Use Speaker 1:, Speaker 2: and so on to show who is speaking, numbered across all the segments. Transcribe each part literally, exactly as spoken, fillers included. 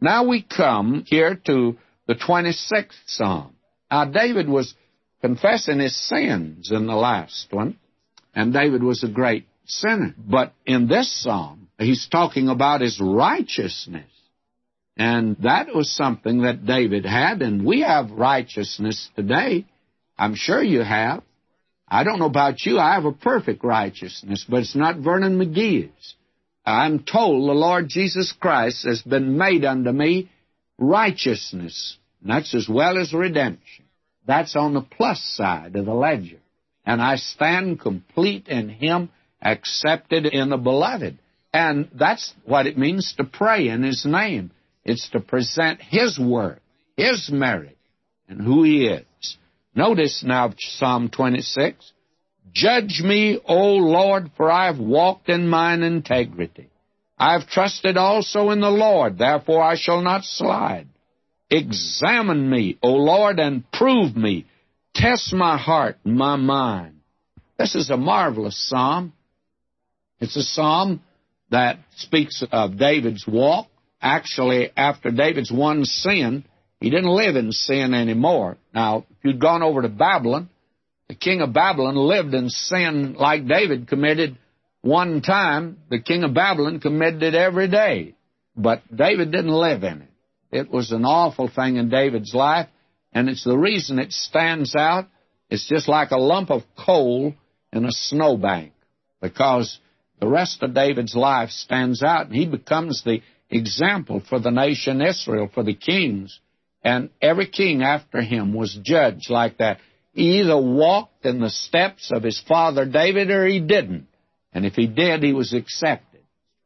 Speaker 1: Now we come here to the twenty-sixth Psalm. Now, David was confessing his sins in the last one, and David was a great sinner. But in this psalm, he's talking about his righteousness. And that was something that David had, and we have righteousness today. I'm sure you have. I don't know about you. I have a perfect righteousness, but it's not Vernon McGee's. I'm told the Lord Jesus Christ has been made unto me righteousness, and that's as well as redemption. That's on the plus side of the ledger. And I stand complete in Him, accepted in the Beloved. And that's what it means to pray in His name. It's to present His worth, His merit, and who He is. Notice now Psalm twenty-six. Judge me, O Lord, for I have walked in mine integrity. I have trusted also in the Lord, therefore I shall not slide. Examine me, O Lord, and prove me. Test my heart and my mind. This is a marvelous psalm. It's a psalm that speaks of David's walk. Actually, after David's one sin, he didn't live in sin anymore. Now, if you'd gone over to Babylon, the king of Babylon lived in sin like David committed one time. The king of Babylon committed it every day. But David didn't live in it. It was an awful thing in David's life, and it's the reason it stands out. It's just like a lump of coal in a snowbank, because the rest of David's life stands out, and he becomes the example for the nation Israel, for the kings. And every king after him was judged like that. He either walked in the steps of his father David or he didn't. And if he did, he was accepted.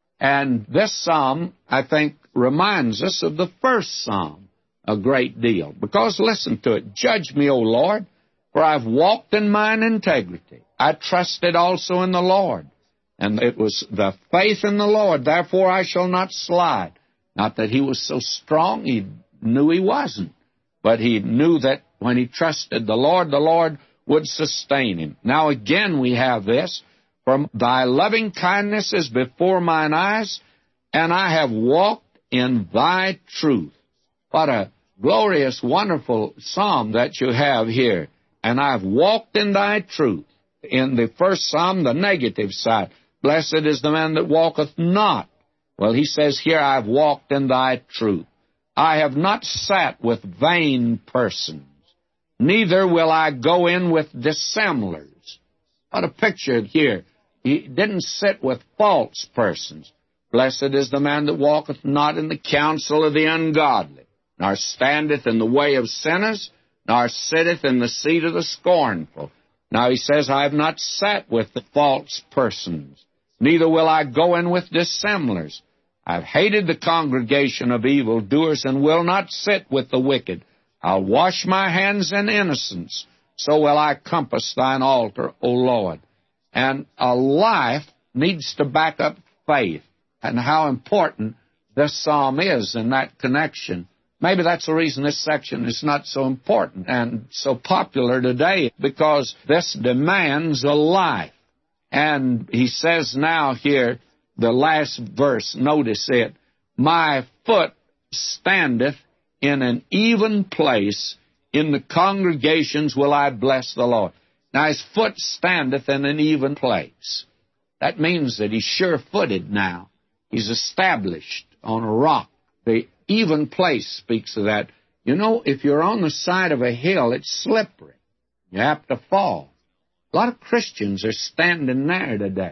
Speaker 1: And this psalm, I think, reminds us of the first psalm a great deal. Because listen to it. Judge me, O Lord, for I've walked in mine integrity. I trusted also in the Lord. And it was the faith in the Lord, therefore I shall not slide. Not that he was so strong, he knew he wasn't. But he knew that when he trusted the Lord, the Lord would sustain him. Now again we have this. For thy loving kindness is before mine eyes, and I have walked in thy truth. What a glorious, wonderful psalm that you have here. And I've walked in thy truth. In the first psalm, the negative side. Blessed is the man that walketh not. Well, he says here, I've walked in thy truth. I have not sat with vain persons, neither will I go in with dissemblers. What a picture here. He didn't sit with false persons. Blessed is the man that walketh not in the counsel of the ungodly, nor standeth in the way of sinners, nor sitteth in the seat of the scornful. Now he says, I have not sat with the false persons, neither will I go in with dissemblers. I've hated the congregation of evildoers, and will not sit with the wicked. I'll wash my hands in innocence, so will I compass thine altar, O Lord. And a life needs to back up faith, and how important this psalm is in that connection. Maybe that's the reason this section is not so important and so popular today, because this demands a life. And he says now here, the last verse, notice it, my foot standeth in an even place, in the congregations will I bless the Lord. Now his foot standeth in an even place. That means that he's sure-footed now. He's established on a rock. The even place speaks of that. You know, if you're on the side of a hill, it's slippery. You have to fall. A lot of Christians are standing there today,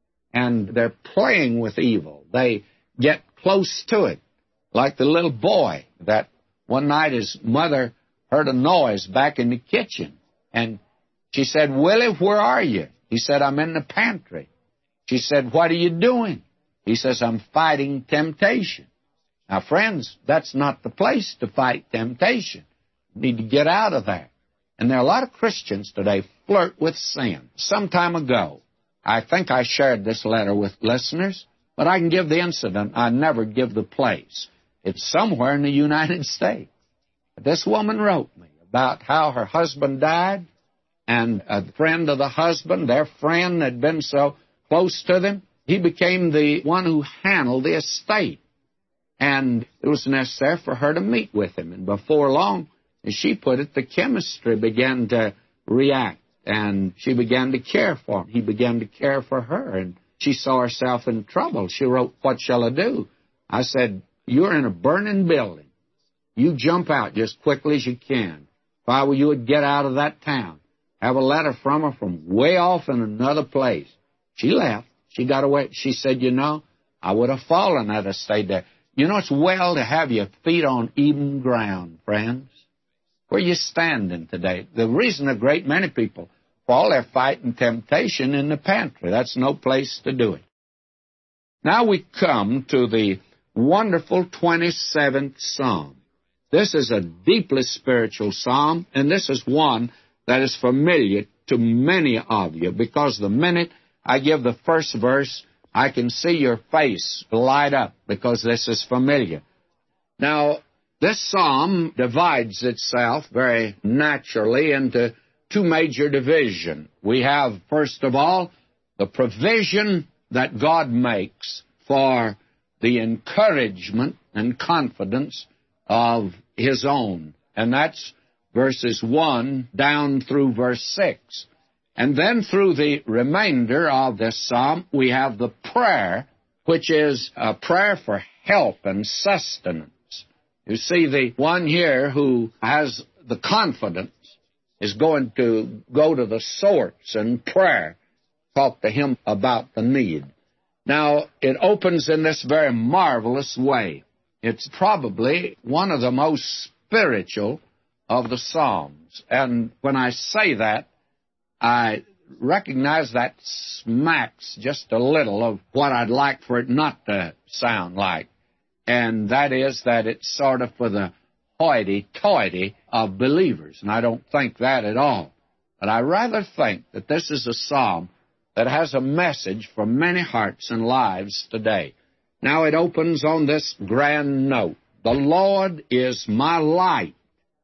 Speaker 1: and they're playing with evil. They get close to it, like the little boy that one night his mother heard a noise back in the kitchen, and she said, Willie, where are you? He said, I'm in the pantry. She said, what are you doing? He says, I'm fighting temptation. Now, friends, that's not the place to fight temptation. You need to get out of there. And there are a lot of Christians today flirt with sin. Some time ago, I think I shared this letter with listeners, but I can give the incident. I never give the place. It's somewhere in the United States. This woman wrote me about how her husband died, and a friend of the husband, their friend, had been so close to them, he became the one who handled the estate. And it was necessary for her to meet with him. And before long, as she put it, the chemistry began to react, and she began to care for him. He began to care for her, and she saw herself in trouble. She wrote, "What shall I do?" I said, "You're in a burning building. You jump out just quickly as you can. If I were you, would get out of that town." Have a letter from her from way off in another place. She left. She got away. She said, "You know, I would have fallen had I stayed there." You know, it's well to have your feet on even ground, friends. Where you standing today? The reason a great many people fall, they're fighting temptation in the pantry. That's no place to do it. Now we come to the wonderful twenty-seventh Psalm. This is a deeply spiritual psalm, and this is one that is familiar to many of you, because the minute I give the first verse, I can see your face light up, because this is familiar. Now, this psalm divides itself very naturally into two major divisions. We have, first of all, the provision that God makes for the encouragement and confidence of His own, and that's verses one down through verse six. And then through the remainder of this psalm, we have the prayer, which is a prayer for help and sustenance. You see, the one here who has the confidence is going to go to the source in prayer, talk to Him about the need. Now, it opens in this very marvelous way. It's probably one of the most spiritual of the Psalms. And when I say that, I recognize that smacks just a little of what I'd like for it not to sound like. And that is that it's sort of for the hoity-toity of believers. And I don't think that at all. But I rather think that this is a psalm that has a message for many hearts and lives today. Now it opens on this grand note. The Lord is my light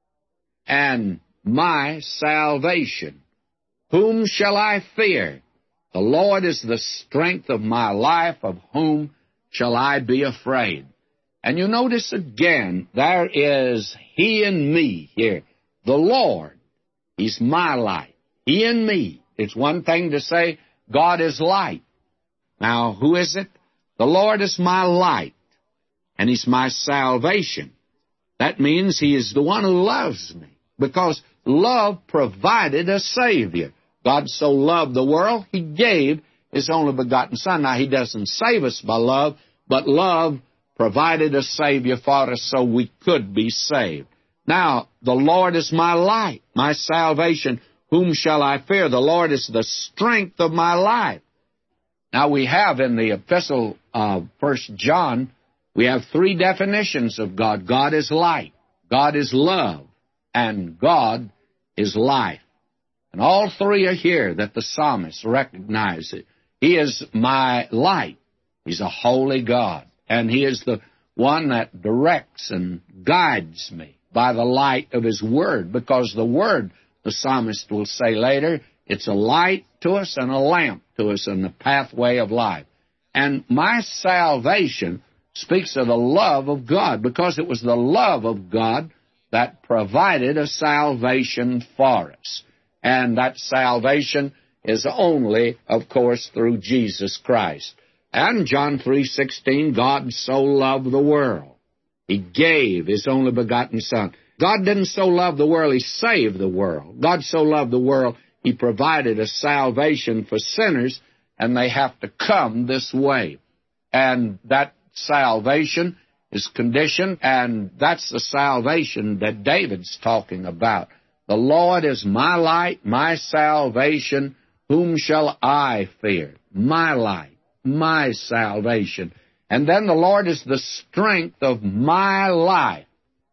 Speaker 1: and my salvation. Whom shall I fear? The Lord is the strength of my life. Of whom shall I be afraid? And you notice again, there is He and me here. The Lord, He's my light. He and me. It's one thing to say God is light. Now, who is it? The Lord is my light, and He's my salvation. That means He is the one who loves me, because love provided a Savior. God so loved the world, He gave His only begotten Son. Now, He doesn't save us by love, but love provided a Savior for us so we could be saved. Now, the Lord is my light, my salvation. Whom shall I fear? The Lord is the strength of my life. Now, we have in the epistle of First John, we have three definitions of God. God is light, God is love, and God is life. And all three are here that the psalmist recognizes. He is my light. He's a holy God. And He is the one that directs and guides me by the light of His Word. Because the Word, the psalmist will say later, it's a light to us and a lamp to us in the pathway of life. And my salvation speaks of the love of God, because it was the love of God that provided a salvation for us. And that salvation is only, of course, through Jesus Christ. And John three sixteen, God so loved the world, He gave His only begotten Son. God didn't so love the world, He saved the world. God so loved the world, He provided a salvation for sinners, and they have to come this way. And that salvation is conditioned, and that's the salvation that David's talking about. The Lord is my light, my salvation. Whom shall I fear? My light, my salvation. And then the Lord is the strength of my life.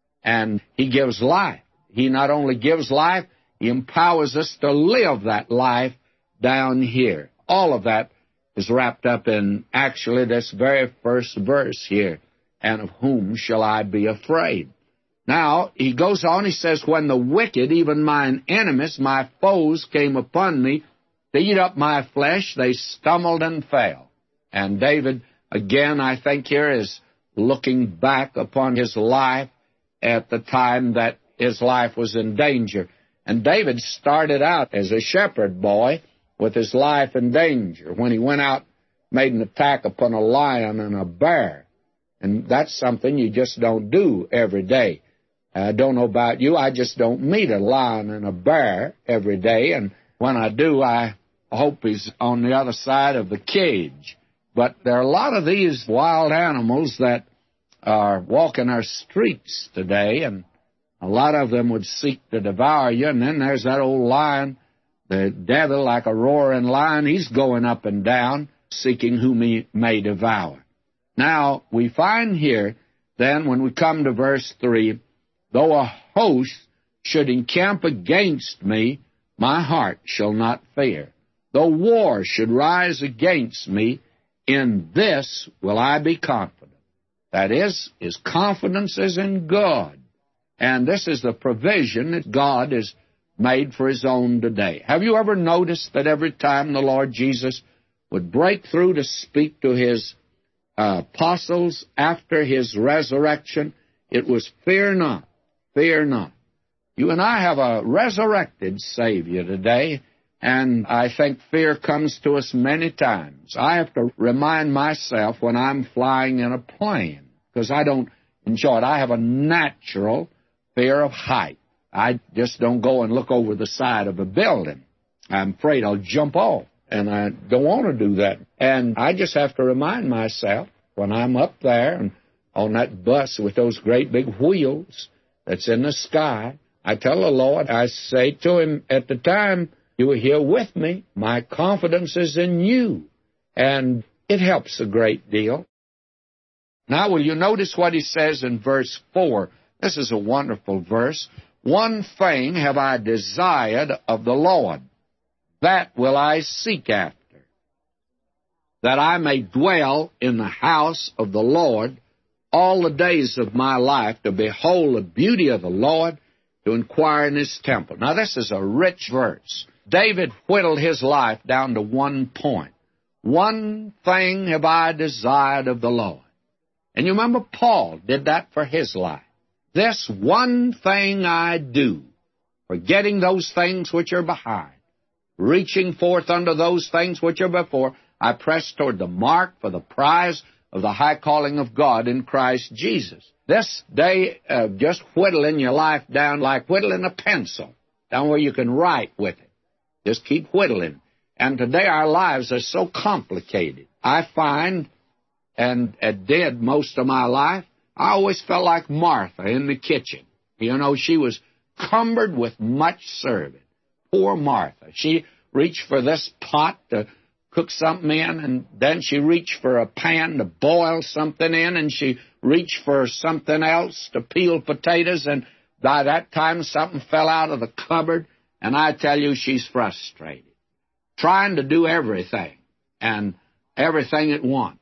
Speaker 1: And He gives life. He not only gives life, He empowers us to live that life down here. All of that is wrapped up in actually this very first verse here. And of whom shall I be afraid? Now, he goes on, he says, when the wicked, even mine enemies, my foes, came upon me to eat up my flesh, they stumbled and fell. And David, again, I think here is looking back upon his life at the time that his life was in danger. And David started out as a shepherd boy with his life in danger when he went out, made an attack upon a lion and a bear. And that's something you just don't do every day. I don't know about you, I just don't meet a lion and a bear every day, and when I do, I hope he's on the other side of the cage. But there are a lot of these wild animals that are walking our streets today, and a lot of them would seek to devour you. And then there's that old lion, the devil, like a roaring lion. He's going up and down, seeking whom he may devour. Now, we find here, then, when we come to verse three, though a host should encamp against me, my heart shall not fear. Though war should rise against me, in this will I be confident. That is, his confidence is in God. And this is the provision that God has made for his own today. Have you ever noticed that every time the Lord Jesus would break through to speak to his uh, apostles after his resurrection, it was fear not, fear not. You and I have a resurrected Savior today, and I think fear comes to us many times. I have to remind myself when I'm flying in a plane, because I don't enjoy it. I have a natural fear of height. I just don't go and look over the side of a building. I'm afraid I'll jump off, and I don't want to do that. And I just have to remind myself when I'm up there and on that bus with those great big wheels that's in the sky, I tell the Lord, I say to him at the time, you were here with me. My confidence is in you. And it helps a great deal. Now, will you notice what he says in verse four? This is a wonderful verse. One thing have I desired of the Lord, that will I seek after, that I may dwell in the house of the Lord all the days of my life, to behold the beauty of the Lord, to inquire in his temple. Now, this is a rich verse. David whittled his life down to one point. One thing have I desired of the Lord. And you remember Paul did that for his life. This one thing I do, forgetting those things which are behind, reaching forth unto those things which are before, I press toward the mark for the prize of the high calling of God in Christ Jesus. This day of just whittling your life down like whittling a pencil, down where you can write with it. Just keep whittling. And today our lives are so complicated. I find, and it did most of my life, I always felt like Martha in the kitchen. You know, she was cumbered with much serving. Poor Martha. She reached for this pot to cook something in, and then she reached for a pan to boil something in, and she reached for something else to peel potatoes, and by that time something fell out of the cupboard, and I tell you, she's frustrated, trying to do everything, and everything at once.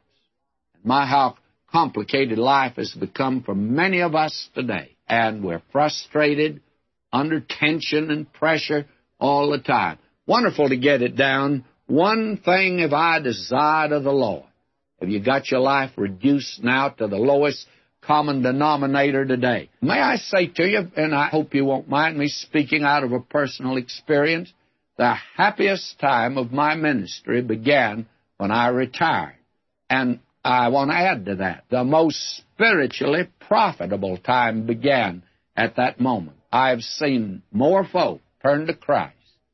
Speaker 1: My, how complicated life has become for many of us today, and we're frustrated, under tension and pressure all the time. Wonderful to get it down. One thing have I desired of the Lord. Have you got your life reduced now to the lowest common denominator today? May I say to you, and I hope you won't mind me speaking out of a personal experience, the happiest time of my ministry began when I retired. And I want to add to that, the most spiritually profitable time began at that moment. I've seen more folk turn to Christ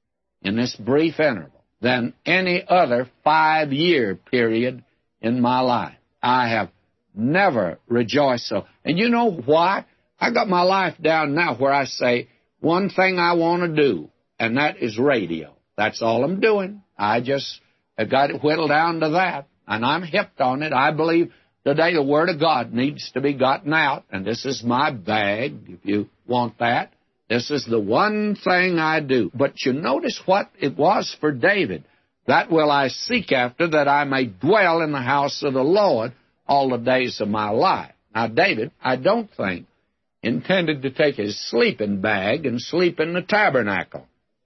Speaker 1: in this brief interval than any other five-year period in my life. I have never rejoiced so. And you know why? I got my life down now where I say, one thing I want to do, and that is radio. That's all I'm doing. I just have got it whittled down to that, and I'm hipped on it. I believe today the Word of God needs to be gotten out, and this is my bag, if you want that. This is the one thing I do. But you notice what it was for David. That will I seek after, that I may dwell in the house of the Lord all the days of my life. Now, David, I don't think, intended to take his sleeping bag and sleep in the tabernacle.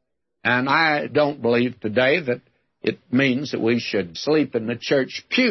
Speaker 1: And I don't believe today that it means that we should sleep in the church pew.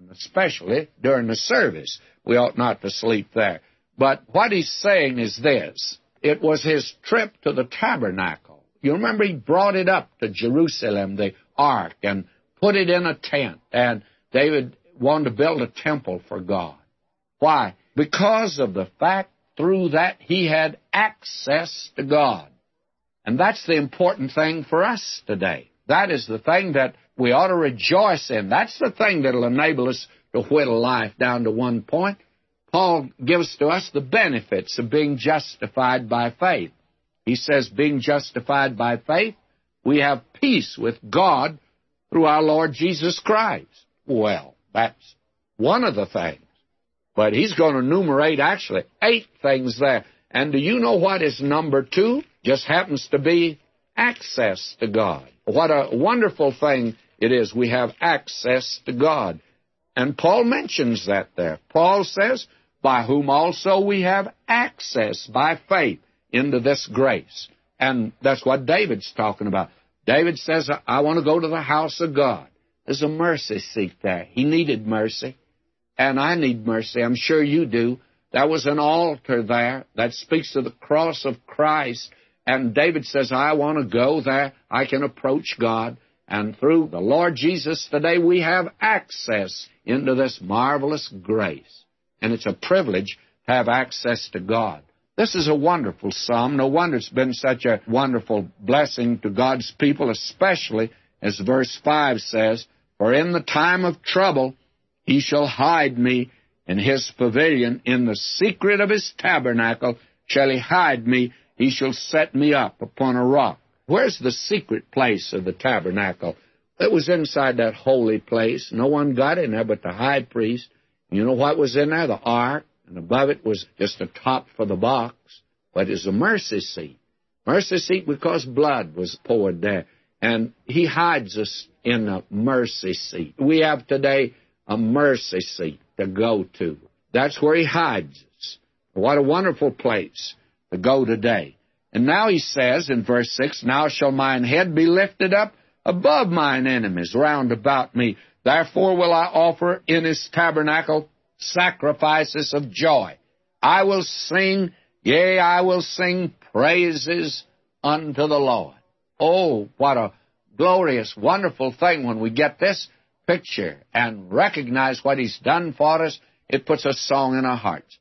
Speaker 1: important, especially during the service. We ought not to sleep there. But what he's saying is this. It was his trip to the tabernacle. You remember he brought it up to Jerusalem, the ark, and put it in a tent. And David wanted to build a temple for God. Why? Because of the fact through that he had access to God. And that's the important thing for us today. That is the thing that we ought to rejoice in. That's the thing that will enable us to whittle life down to one point. Paul gives to us the benefits of being justified by faith. He says, being justified by faith, we have peace with God through our Lord Jesus Christ. Well, that's one of the things. But he's going to enumerate actually eight things there. And do you know what is number two? Just happens to be access to God. What a wonderful thing it is. We have access to God. And Paul mentions that there. Paul says, by whom also we have access by faith into this grace. And that's what David's talking about. David says, I want to go to the house of God. There's a mercy seat there. He needed mercy. And I need mercy. I'm sure you do. There was an altar there that speaks of the cross of Christ. And David says, I want to go there. I can approach God. And through the Lord Jesus today, we have access into this marvelous grace. And it's a privilege to have access to God. This is a wonderful psalm. No wonder it's been such a wonderful blessing to God's people, especially as verse five says, for in the time of trouble he shall hide me in his pavilion. In the secret of his tabernacle shall he hide me. He shall set me up upon a rock. Where's the secret place of the tabernacle? It was inside that holy place. No one got in there but the high priest. You know what was in there? The ark. And above it was just a top for the box. But it's a mercy seat. Mercy seat because blood was poured there. And he hides us in a mercy seat. We have today a mercy seat to go to. That's where he hides us. What a wonderful place to go today. And now he says in verse six, now shall mine head be lifted up above mine enemies round about me. Therefore will I offer in his tabernacle sacrifices of joy. I will sing, yea, I will sing praises unto the Lord. Oh, what a glorious, wonderful thing when we get this picture and recognize what he's done for us. It puts a song in our hearts.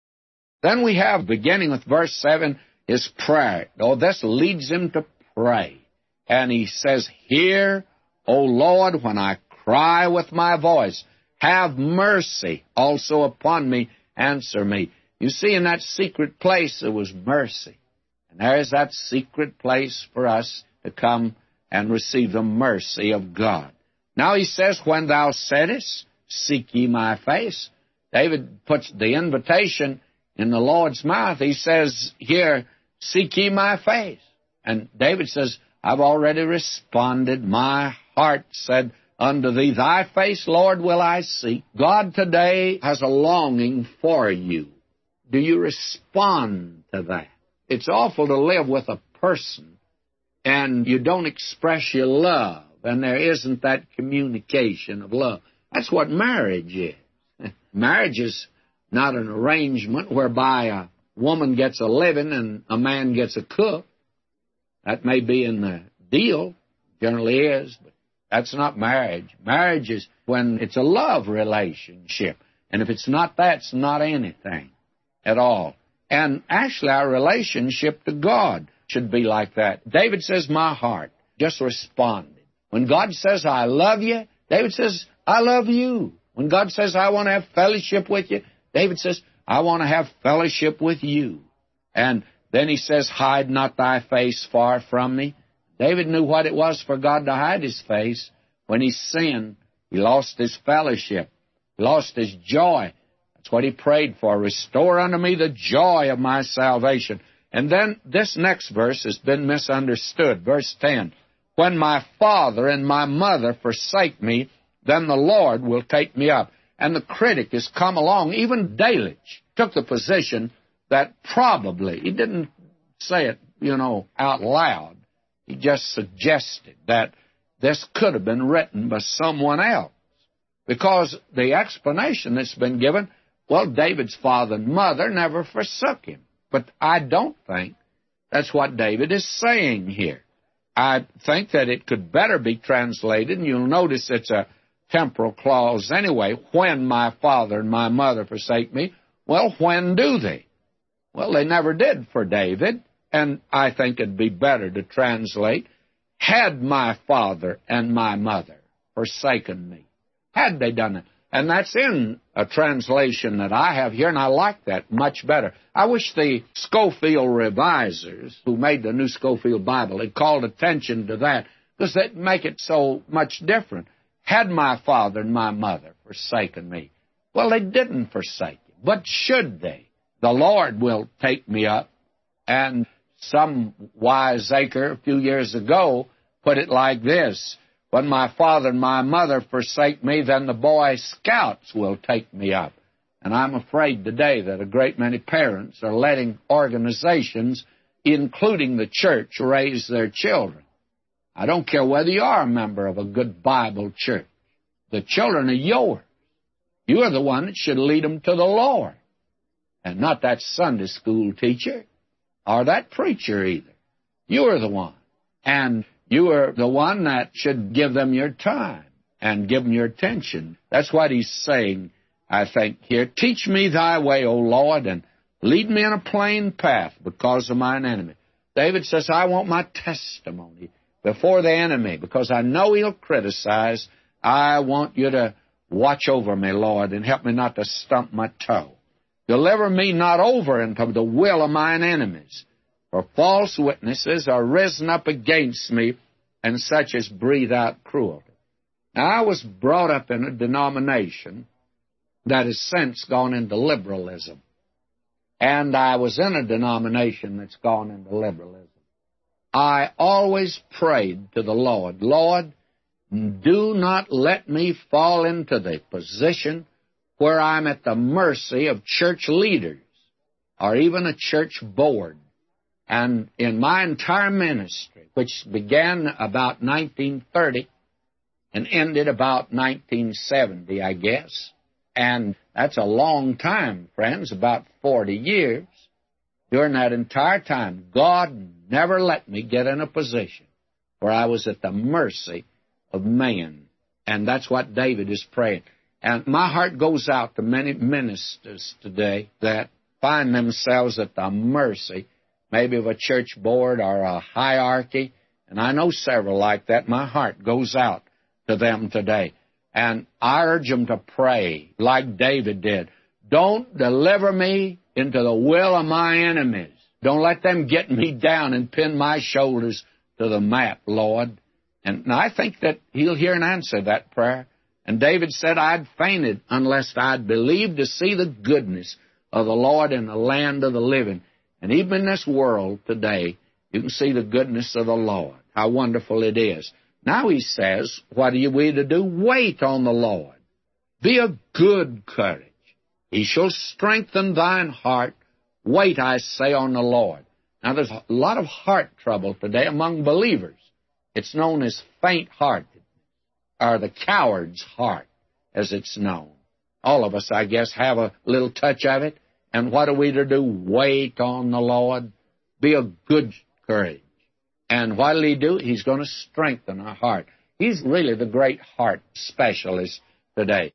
Speaker 1: Then we have, beginning with verse seven, his prayer. Oh, this leads him to pray. And he says, hear, O Lord, when I cry with my voice. Have mercy also upon me. Answer me. You see, in that secret place, there was mercy. And there is that secret place for us to come and receive the mercy of God. Now he says, when thou saidest, seek ye my face. David puts the invitation in the Lord's mouth. He says here, seek ye my face. And David says, I've already responded. My heart said unto thee, thy face, Lord, will I seek. God today has a longing for you. Do you respond to that? It's awful to live with a person and you don't express your love, and there isn't that communication of love. That's what marriage is. Marriage is not an arrangement whereby a woman gets a living and a man gets a cook. That may be in the deal, generally is, but that's not marriage. Marriage is when it's a love relationship. And if it's not that, it's not anything at all. And actually, our relationship to God should be like that. David says, my heart just responded. When God says, I love you, David says, I love you. When God says, I want to have fellowship with you, David says, I want to have fellowship with you. And then he says, hide not thy face far from me. David knew what it was for God to hide his face. When he sinned, he lost his fellowship. He lost his joy. That's what he prayed for. Restore unto me the joy of my salvation. And then this next verse has been misunderstood. Verse ten. When my father and my mother forsake me, then the Lord will take me up. And the critic has come along, even Delitzsch took the position that probably, he didn't say it, you know, out loud. He just suggested that this could have been written by someone else. because the explanation that's been given, well, David's father and mother never forsook him. But I don't think that's what David is saying here. I think that it could better be translated, and you'll notice it's a temporal clause anyway. When my father and my mother forsake me, well, when do they? Well, they never did for David, and I think it'd be better to translate, had my father and my mother forsaken me. Had they done it? And that's in a translation that I have here, and I like that much better. I wish the Scofield revisers, who made the New Scofield Bible, had called attention to that, because they'd make it so much different. Had my father and my mother forsaken me? Well, they didn't forsake you, but should they? The Lord will take me up. And some wiseacre a few years ago put it like this: when my father and my mother forsake me, then the Boy Scouts will take me up. And I'm afraid today that a great many parents are letting organizations, including the church, raise their children. I don't care whether you are a member of a good Bible church. The children are yours. You are the one that should lead them to the Lord, and not that Sunday school teacher or that preacher either. You are the one. And you are the one that should give them your time and give them your attention. That's what he's saying, I think, here. Teach me thy way, O Lord, and lead me in a plain path because of mine enemy. David says, I want my testimony before the enemy, because I know he'll criticize. I want you to watch over me, Lord, and help me not to stump my toe. Deliver me not over into the will of mine enemies, for false witnesses are risen up against me, and such as breathe out cruelty. Now, I was brought up in a denomination that has since gone into liberalism, and I was in a denomination that's gone into liberalism. I always prayed to the Lord, Lord, do not let me fall into the position where I'm at the mercy of church leaders or even a church board. And in my entire ministry, which began about nineteen thirty and ended about nineteen seventy, I guess, and that's a long time, friends, about forty years, during that entire time, God never let me get in a position where I was at the mercy of man. And that's what David is praying. And my heart goes out to many ministers today that find themselves at the mercy maybe of a church board or a hierarchy. And I know several like that. My heart goes out to them today. And I urge them to pray like David did. Don't deliver me into the will of my enemies. Don't let them get me down and pin my shoulders to the mat, Lord. And I think that he'll hear and answer that prayer. And David said, I'd fainted unless I'd believed to see the goodness of the Lord in the land of the living. And even in this world today, you can see the goodness of the Lord. How wonderful it is. Now he says, what are we to do? Wait on the Lord. Be of good courage. He shall strengthen thine heart. Wait, I say, on the Lord. Now, there's a lot of heart trouble today among believers. It's known as faint-hearted, or the coward's heart, as it's known. All of us, I guess, have a little touch of it. And what are we to do? Wait on the Lord. Be of good courage. And what will he do? He's going to strengthen our heart. He's really the great heart specialist today.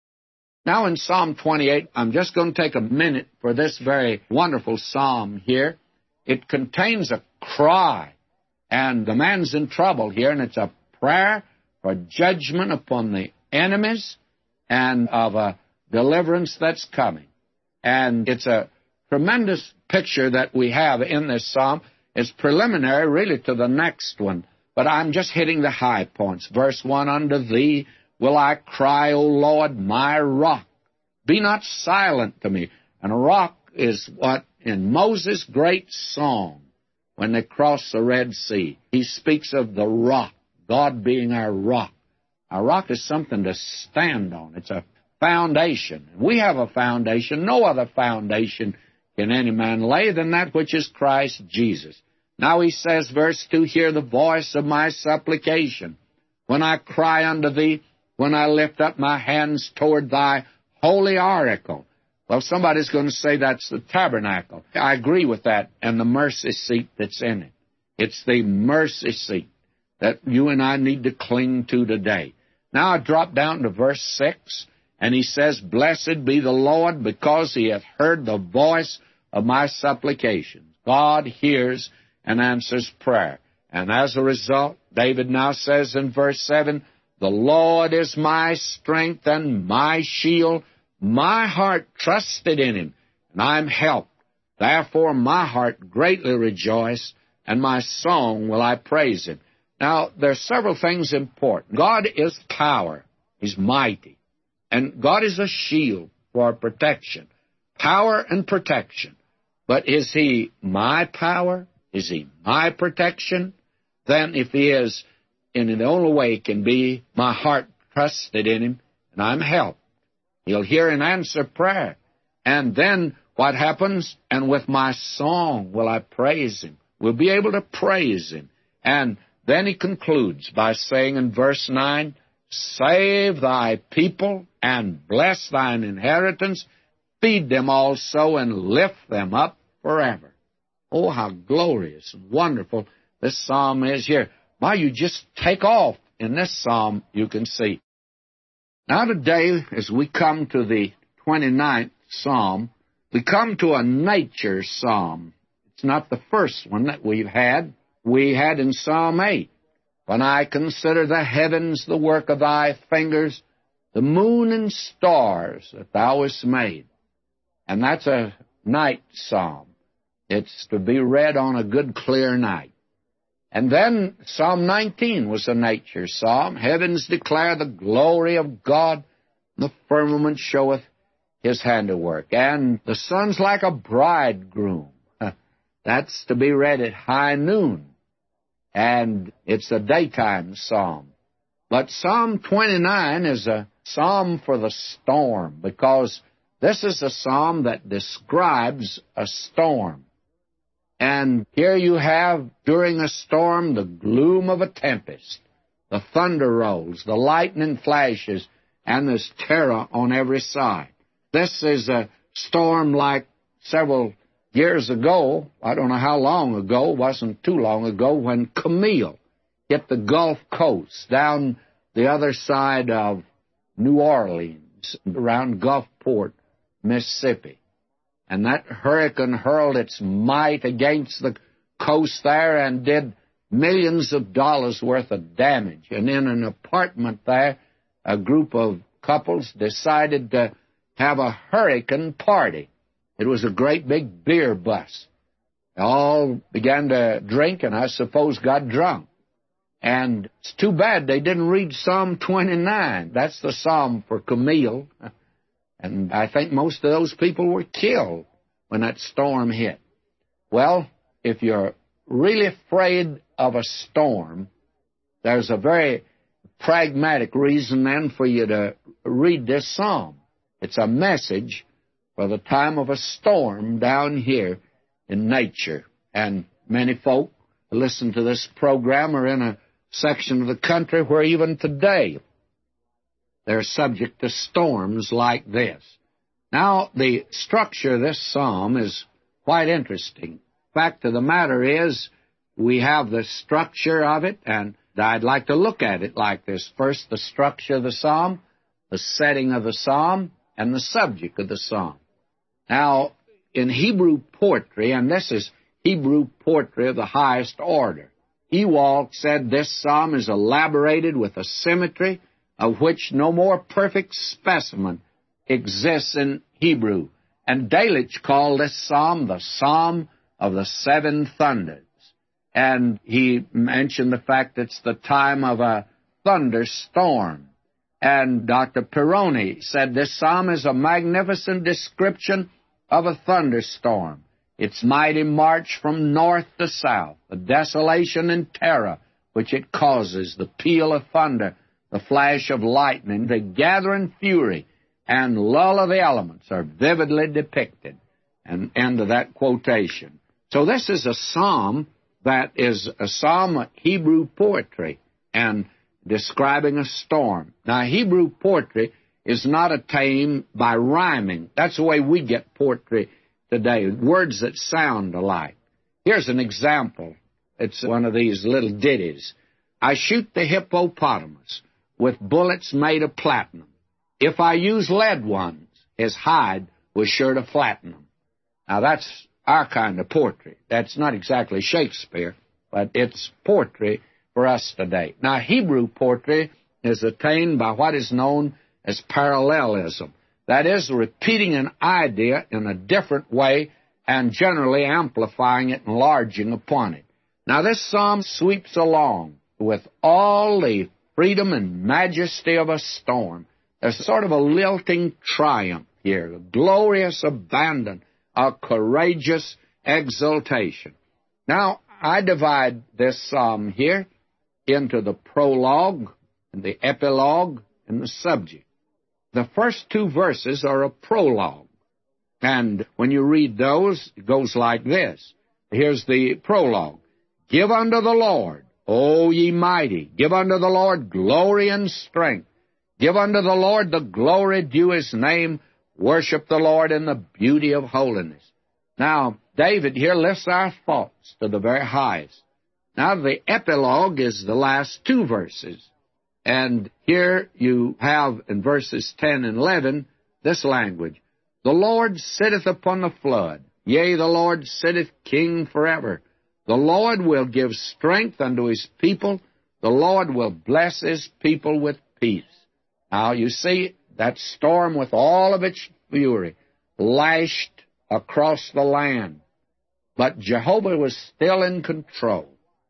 Speaker 1: Now in Psalm twenty-eight, I'm just going to take a minute for this very wonderful psalm here. It contains a cry, and the man's in trouble here, and it's a prayer for judgment upon the enemies and of a deliverance that's coming. And it's a tremendous picture that we have in this psalm. It's preliminary, really, to the next one. But I'm just hitting the high points. Verse one, unto thee will I cry, O Lord, my rock. Be not silent to me. And a rock is what, in Moses' great song, when they crossed the Red Sea, he speaks of the rock, God being our rock. Our rock is something to stand on. It's a foundation. We have a foundation. No other foundation can any man lay than that which is Christ Jesus. Now he says, verse two, hear the voice of my supplication when I cry unto thee, when I lift up my hands toward thy holy oracle. Well, somebody's going to say that's the tabernacle. I agree with that, and the mercy seat that's in it. It's the mercy seat that you and I need to cling to today. Now I drop down to verse six, and he says, Blessed be the Lord, because he hath heard the voice of my supplications. God hears and answers prayer. And as a result, David now says in verse seven, The Lord is my strength and my shield. My heart trusted in him, and I am helped. Therefore my heart greatly rejoiced, and my song will I praise him. Now, there are several things important. God is power. He's mighty. And God is a shield for protection. Power and protection. But is he my power? Is he my protection? Then if he is, in the only way it can be, my heart trusted in him, and I'm helped. He'll hear and answer prayer. And then what happens? And with my song will I praise him. We'll be able to praise him. And then he concludes by saying in verse nine, Save thy people and bless thine inheritance. Feed them also and lift them up forever. Oh, how glorious and wonderful this psalm is here. Why, you just take off in this psalm, you can see. Now today, as we come to the twenty-ninth psalm, we come to a nature psalm. It's not the first one that we've had. We had in Psalm eight, When I consider the heavens, the work of thy fingers, the moon and stars that thou hast made. And that's a night psalm. It's to be read on a good, clear night. And then Psalm nineteen was a nature psalm. Heavens declare the glory of God, the firmament showeth his handiwork. And the sun's like a bridegroom. That's to be read at high noon. And it's a daytime psalm. But Psalm twenty-nine is a psalm for the storm, because this is a psalm that describes a storm. And here you have, during a storm, the gloom of a tempest, the thunder rolls, the lightning flashes, and there's terror on every side. This is a storm like several years ago, I don't know how long ago, wasn't too long ago, when Camille hit the Gulf Coast down the other side of New Orleans, around Gulfport, Mississippi. And that hurricane hurled its might against the coast there and did millions of dollars worth of damage. And in an apartment there, a group of couples decided to have a hurricane party. It was a great big beer bus. They all began to drink and I suppose got drunk. And it's too bad they didn't read Psalm twenty-nine. That's the psalm for Camille. And I think most of those people were killed when that storm hit. Well, if you're really afraid of a storm, there's a very pragmatic reason then for you to read this psalm. It's a message for the time of a storm down here in nature. And many folk who listen to this program are in a section of the country where even today they're subject to storms like this. Now, the structure of this psalm is quite interesting. Fact of the matter is, we have the structure of it, and I'd like to look at it like this. First, the structure of the psalm, the setting of the psalm, and the subject of the psalm. Now, in Hebrew poetry, and this is Hebrew poetry of the highest order, Ewald said this psalm is elaborated with a symmetry of which no more perfect specimen exists in Hebrew. And Delitzsch called this psalm the Psalm of the Seven Thunders. And he mentioned the fact it's the time of a thunderstorm. And Doctor Pironi said this psalm is a magnificent description of a thunderstorm. Its mighty march from north to south, the desolation and terror which it causes, the peal of thunder, the flash of lightning, the gathering fury, and lull of the elements are vividly depicted. And end of that quotation. So this is a psalm that is a psalm of Hebrew poetry. And describing a storm. Now, Hebrew poetry is not attained by rhyming. That's the way we get poetry today, words that sound alike. Here's an example. It's one of these little ditties. I shoot the hippopotamus with bullets made of platinum. If I use lead ones, his hide was sure to flatten them. Now, that's our kind of poetry. That's not exactly Shakespeare, but it's poetry for us today. Now, Hebrew poetry is attained by what is known as parallelism. That is, repeating an idea in a different way and generally amplifying it, enlarging upon it. Now, this psalm sweeps along with all the freedom and majesty of a storm. There's sort of a lilting triumph here, a glorious abandon, a courageous exultation. Now, I divide this psalm here into the prologue and the epilogue and the subject. The first two verses are a prologue, and when you read those, it goes like this. Here's the prologue. Give unto the Lord, O ye mighty, give unto the Lord glory and strength. Give unto the Lord the glory due his name. Worship the Lord in the beauty of holiness. Now, David here lifts our thoughts to the very highest. Now, the epilogue is the last two verses. And here you have in verses ten and eleven this language. The Lord sitteth upon the flood. Yea, the Lord sitteth king forever. The Lord will give strength unto his people. The Lord will bless his people with peace. Now, you see, that storm with all of its fury lashed across the land. But Jehovah was still in control.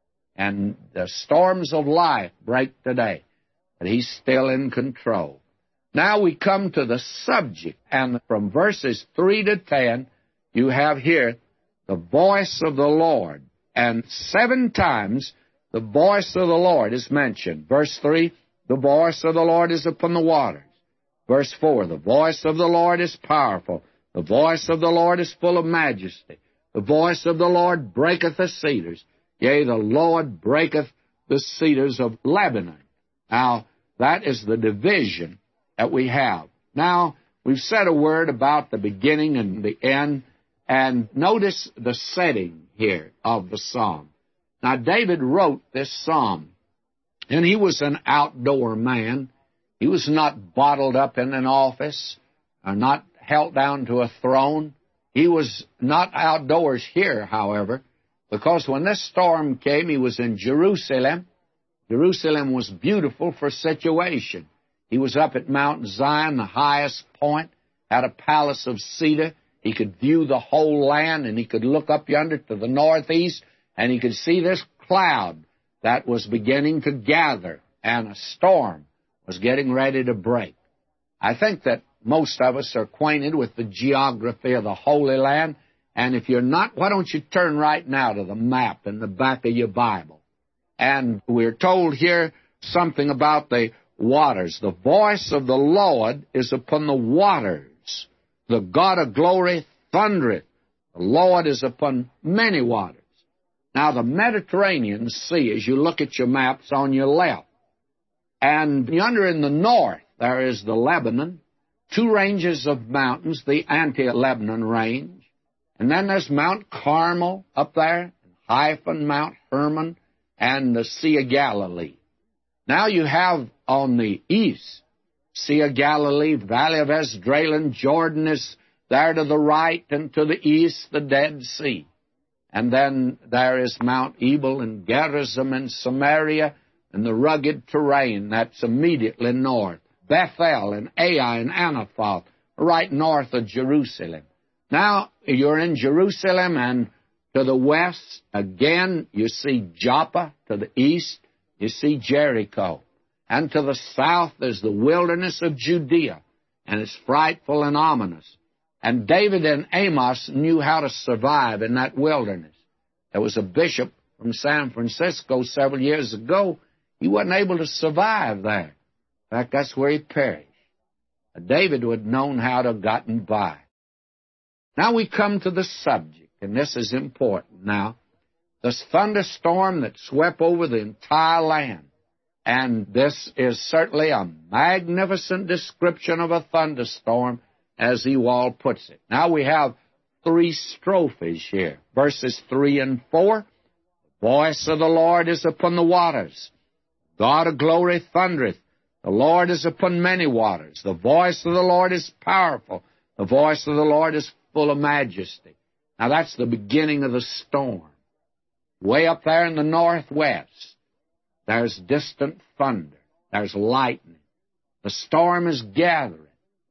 Speaker 1: And the storms of life break today. But he's still in control. Now we come to the subject. And from verses three to ten, you have here the voice of the Lord. And seven times the voice of the Lord is mentioned. Verse three, the voice of the Lord is upon the waters. Verse four, the voice of the Lord is powerful. The voice of the Lord is full of majesty. The voice of the Lord breaketh the cedars. Yea, the Lord breaketh the cedars of Lebanon. Now, that is the division that we have. Now, we've said a word about the beginning and the end, and notice the setting here of the psalm. Now, David wrote this psalm, and he was an outdoor man. He was not bottled up in an office, or not held down to a throne. He was not outdoors here, however, because when this storm came, he was in Jerusalem. Jerusalem was beautiful for situation. He was up at Mount Zion, the highest point, had a palace of cedar. He could view the whole land, and he could look up yonder to the northeast, and he could see this cloud that was beginning to gather, and a storm was getting ready to break. I think that most of us are acquainted with the geography of the Holy Land, and if you're not, why don't you turn right now to the map in the back of your Bible? And we're told here something about the waters. The voice of the Lord is upon the waters. The God of glory thundereth. The Lord is upon many waters. Now, the Mediterranean Sea, as you look at your maps, on your left. And yonder in the north, there is the Lebanon, two ranges of mountains, the Anti-Lebanon range. And then there's Mount Carmel up there, Hyphon, Mount Hermon, and the Sea of Galilee. Now you have on the east, Sea of Galilee, Valley of Esdraelon, Jordan is there to the right, and to the east, the Dead Sea. And then there is Mount Ebal and Gerizim and Samaria and the rugged terrain that's immediately north. Bethel and Ai and Anathoth, right north of Jerusalem. Now you're in Jerusalem, and to the west, again, you see Joppa. To the east, you see Jericho. And to the south, there's the wilderness of Judea, and it's frightful and ominous. And David and Amos knew how to survive in that wilderness. There was a bishop from San Francisco several years ago. He wasn't able to survive there. In fact, that's where he perished. David would have known how to have gotten by. Now we come to the subject, and this is important now. This thunderstorm that swept over the entire land. And this is certainly a magnificent description of a thunderstorm, as Ewald puts it. Now we have three strophes here. Verses three and four. The voice of the Lord is upon the waters. God of glory thundereth. The Lord is upon many waters. The voice of the Lord is powerful. The voice of the Lord is full of majesty. Now that's the beginning of the storm. Way up there in the northwest, there's distant thunder. There's lightning. The storm is gathering.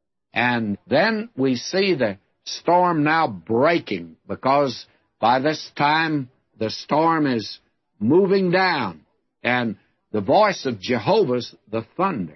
Speaker 1: And then we see the storm now breaking, because by this time the storm is moving down. And the voice of Jehovah's the thunder.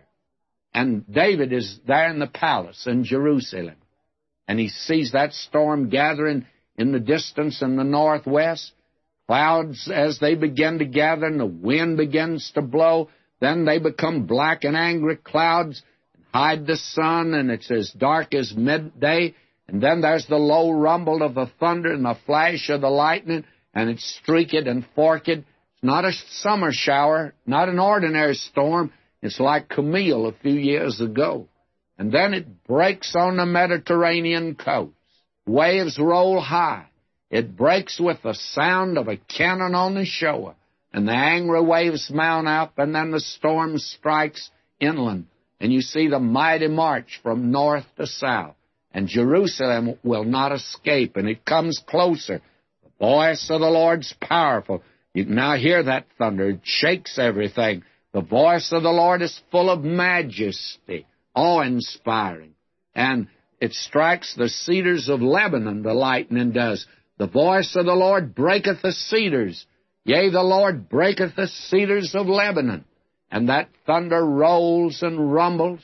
Speaker 1: And David is there in the palace in Jerusalem. And he sees that storm gathering in the distance in the northwest. Clouds, as they begin to gather and the wind begins to blow, then they become black and angry clouds and hide the sun, and it's as dark as midday. And then there's the low rumble of the thunder and the flash of the lightning, and it's streaked and forked. It's not a summer shower, not an ordinary storm. It's like Camille a few years ago. And then it breaks on the Mediterranean coast. Waves roll high. It breaks with the sound of a cannon on the shore, and the angry waves mount up, and then the storm strikes inland, and you see the mighty march from north to south, and Jerusalem will not escape, and it comes closer. The voice of the Lord's powerful. You can now hear that thunder. It shakes everything. The voice of the Lord is full of majesty, awe-inspiring, and it strikes the cedars of Lebanon, the lightning does. The voice of the Lord breaketh the cedars. Yea, the Lord breaketh the cedars of Lebanon. And that thunder rolls and rumbles.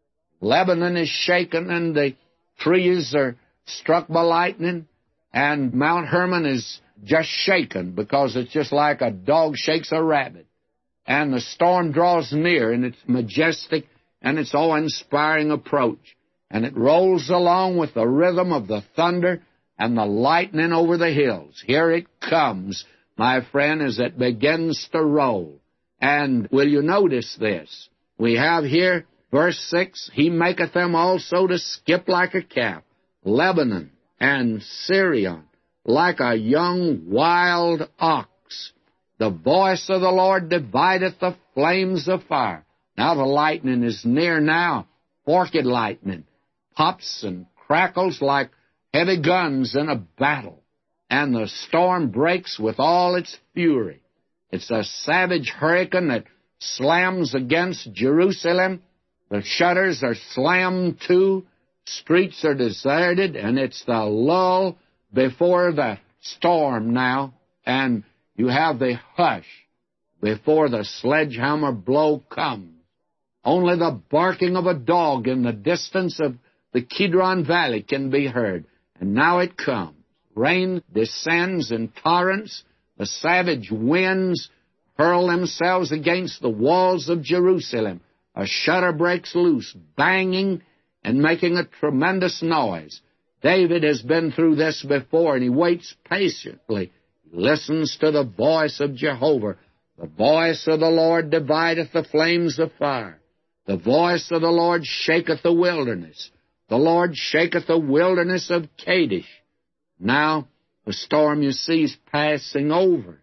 Speaker 1: Lebanon is shaken, and the trees are struck by lightning. And Mount Hermon is just shaken, because it's just like a dog shakes a rabbit. And the storm draws near, and it's majestic, and its awe-inspiring approach. And it rolls along with the rhythm of the thunder and the lightning over the hills. Here it comes, my friend, as it begins to roll. And will you notice this? We have here, verse six, He maketh them also to skip like a calf, Lebanon and Syrian, like a young wild ox. The voice of the Lord divideth the flames of fire. Now the lightning is near now, forked lightning, pops and crackles like heavy guns in a battle, and the storm breaks with all its fury. It's a savage hurricane that slams against Jerusalem. The shutters are slammed to, streets are deserted, and it's the lull before the storm now, and you have the hush before the sledgehammer blow comes. Only the barking of a dog in the distance of the Kidron Valley can be heard. And now it comes. Rain descends in torrents. The savage winds hurl themselves against the walls of Jerusalem. A shutter breaks loose, banging and making a tremendous noise. David has been through this before, and he waits patiently. He listens to the voice of Jehovah. The voice of the Lord divideth the flames of fire. The voice of the Lord shaketh the wilderness. The Lord shaketh the wilderness of Kadesh. Now the storm, you see, is passing over,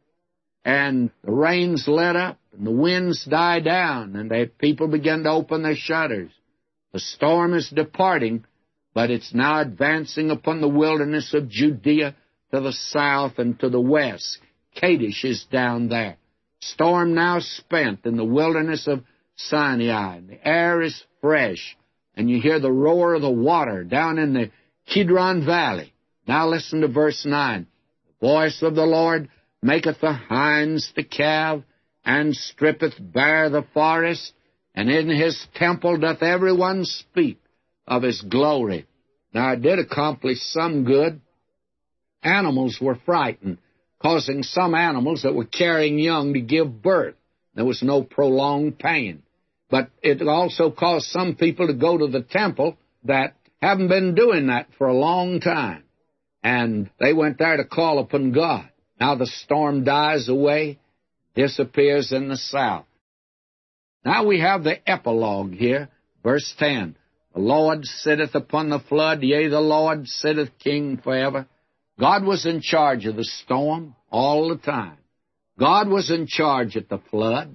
Speaker 1: and the rain's let up, and the winds die down, and the people begin to open their shutters. The storm is departing, but it's now advancing upon the wilderness of Judea to the south and to the west. Kadesh is down there. Storm now spent in the wilderness of Sinai. The air is fresh, and you hear the roar of the water down in the Kidron Valley. Now listen to verse nine. The voice of the Lord maketh the hinds to calve, and strippeth bare the forest, and in his temple doth every one speak of his glory. Now it did accomplish some good. Animals were frightened, causing some animals that were carrying young to give birth. There was no prolonged pain. But it also caused some people to go to the temple that haven't been doing that for a long time. And they went there to call upon God. Now the storm dies away, disappears in the south. Now we have the epilogue here, verse ten. The Lord sitteth upon the flood, yea, the Lord sitteth king forever. God was in charge of the storm all the time. God was in charge at the flood.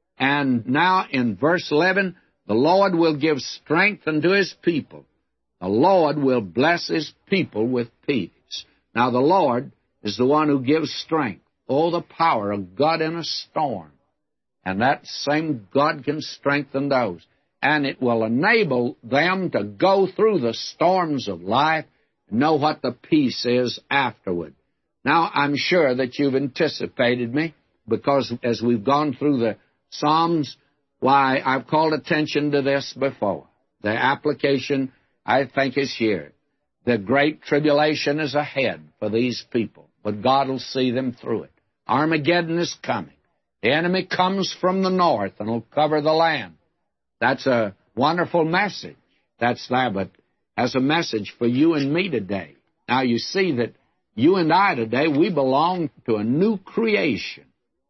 Speaker 1: And now in verse eleven, the Lord will give strength unto His people. The Lord will bless His people with peace. Now the Lord is the one who gives strength. Oh, the power of God in a storm. And that same God can strengthen those. And it will enable them to go through the storms of life and know what the peace is afterward. Now, I'm sure that you've anticipated me, because as we've gone through the Psalms, why, I've called attention to this before. The application, I think, is here. The great tribulation is ahead for these people, but God will see them through it. Armageddon is coming. The enemy comes from the north and will cover the land. That's a wonderful message. That's there, but as a message for you and me today. Now, you see that you and I today, we belong to a new creation.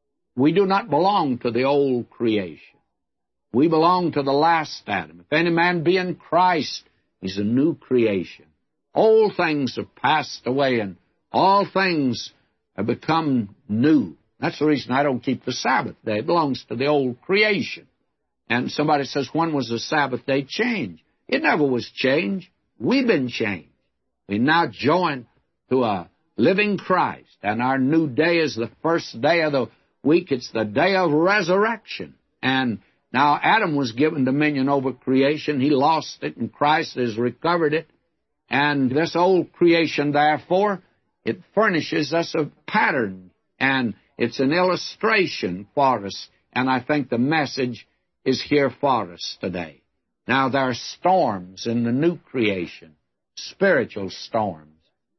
Speaker 1: We do not belong to the old creation. We belong to the last Adam. If any man be in Christ, he's a new creation. Old things have passed away, and all things have become new. That's the reason I don't keep the Sabbath day. It belongs to the old creation. And somebody says, when was the Sabbath day changed? It never was changed. We've been changed. We now join to a living Christ, and our new day is the first day of the week. It's the day of resurrection. And now Adam was given dominion over creation. He lost it, and Christ has recovered it. And this old creation, therefore, it furnishes us a pattern, and it's an illustration for us. And I think the message is here for us today. Now, there are storms in the new creation, spiritual storms,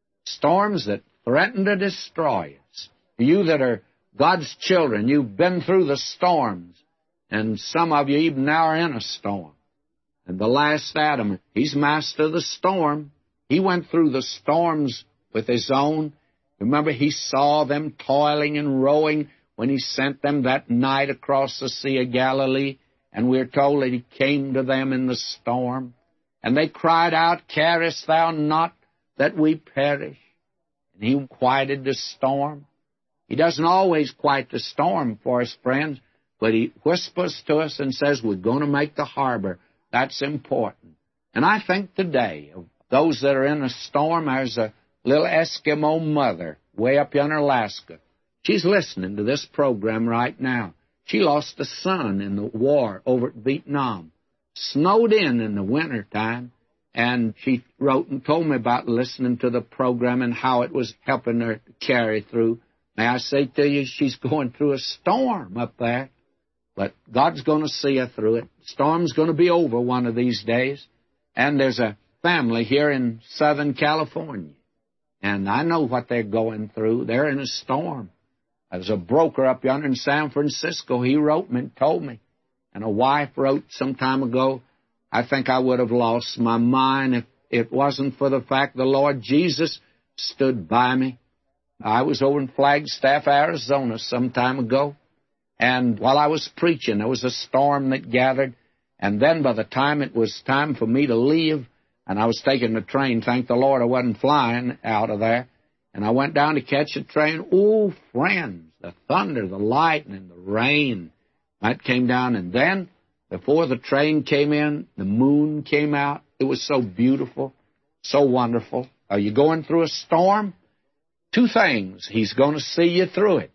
Speaker 1: storms that threaten to destroy us. You that are God's children, you've been through the storms, and some of you even now are in a storm. And the last Adam, he's master of the storm. He went through the storms with his own. Remember, he saw them toiling and rowing when he sent them that night across the Sea of Galilee. And we're told that he came to them in the storm. And they cried out, carest thou not that we perish? And he quieted the storm. He doesn't always quiet the storm for us, friends, but he whispers to us and says, we're going to make the harbor. That's important. And I think today, of those that are in a storm, there's a little Eskimo mother way up yonder in Alaska. She's listening to this program right now. She lost a son in the war over at Vietnam. Snowed in in the wintertime, and she wrote and told me about listening to the program and how it was helping her to carry through. May I say to you, she's going through a storm up there, but God's going to see her through it. The storm's going to be over one of these days. And there's a family here in Southern California, and I know what they're going through. They're in a storm. There's a broker up yonder in San Francisco. He wrote me and told me. And a wife wrote some time ago, I think I would have lost my mind if it wasn't for the fact the Lord Jesus stood by me. I was over in Flagstaff, Arizona some time ago, and while I was preaching, there was a storm that gathered, and then by the time it was time for me to leave, and I was taking the train, thank the Lord I wasn't flying out of there, and I went down to catch a train. Oh, friends, the thunder, the lightning, the rain, that came down. And then, before the train came in, the moon came out. It was so beautiful, so wonderful. Are you going through a storm? Two things. He's going to see you through it.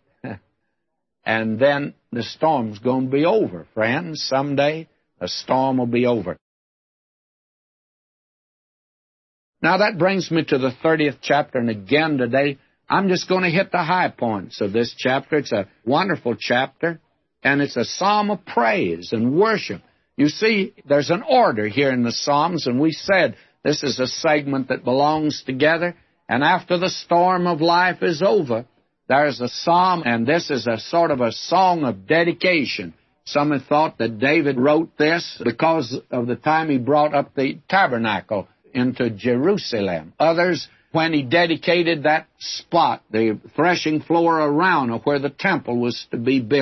Speaker 1: And then the storm's going to be over, friends. Someday, the storm will be over. Now, that brings me to the thirtieth chapter, and again today, I'm just going to hit the high points of this chapter. It's a wonderful chapter, and it's a psalm of praise and worship. You see, there's an order here in the Psalms, and we said this is a segment that belongs together, and after the storm of life is over, there's a psalm, and this is a sort of a song of dedication. Some have thought that David wrote this because of the time he brought up the tabernacle into Jerusalem. Others, when he dedicated that spot, the threshing floor around where the temple was to be built.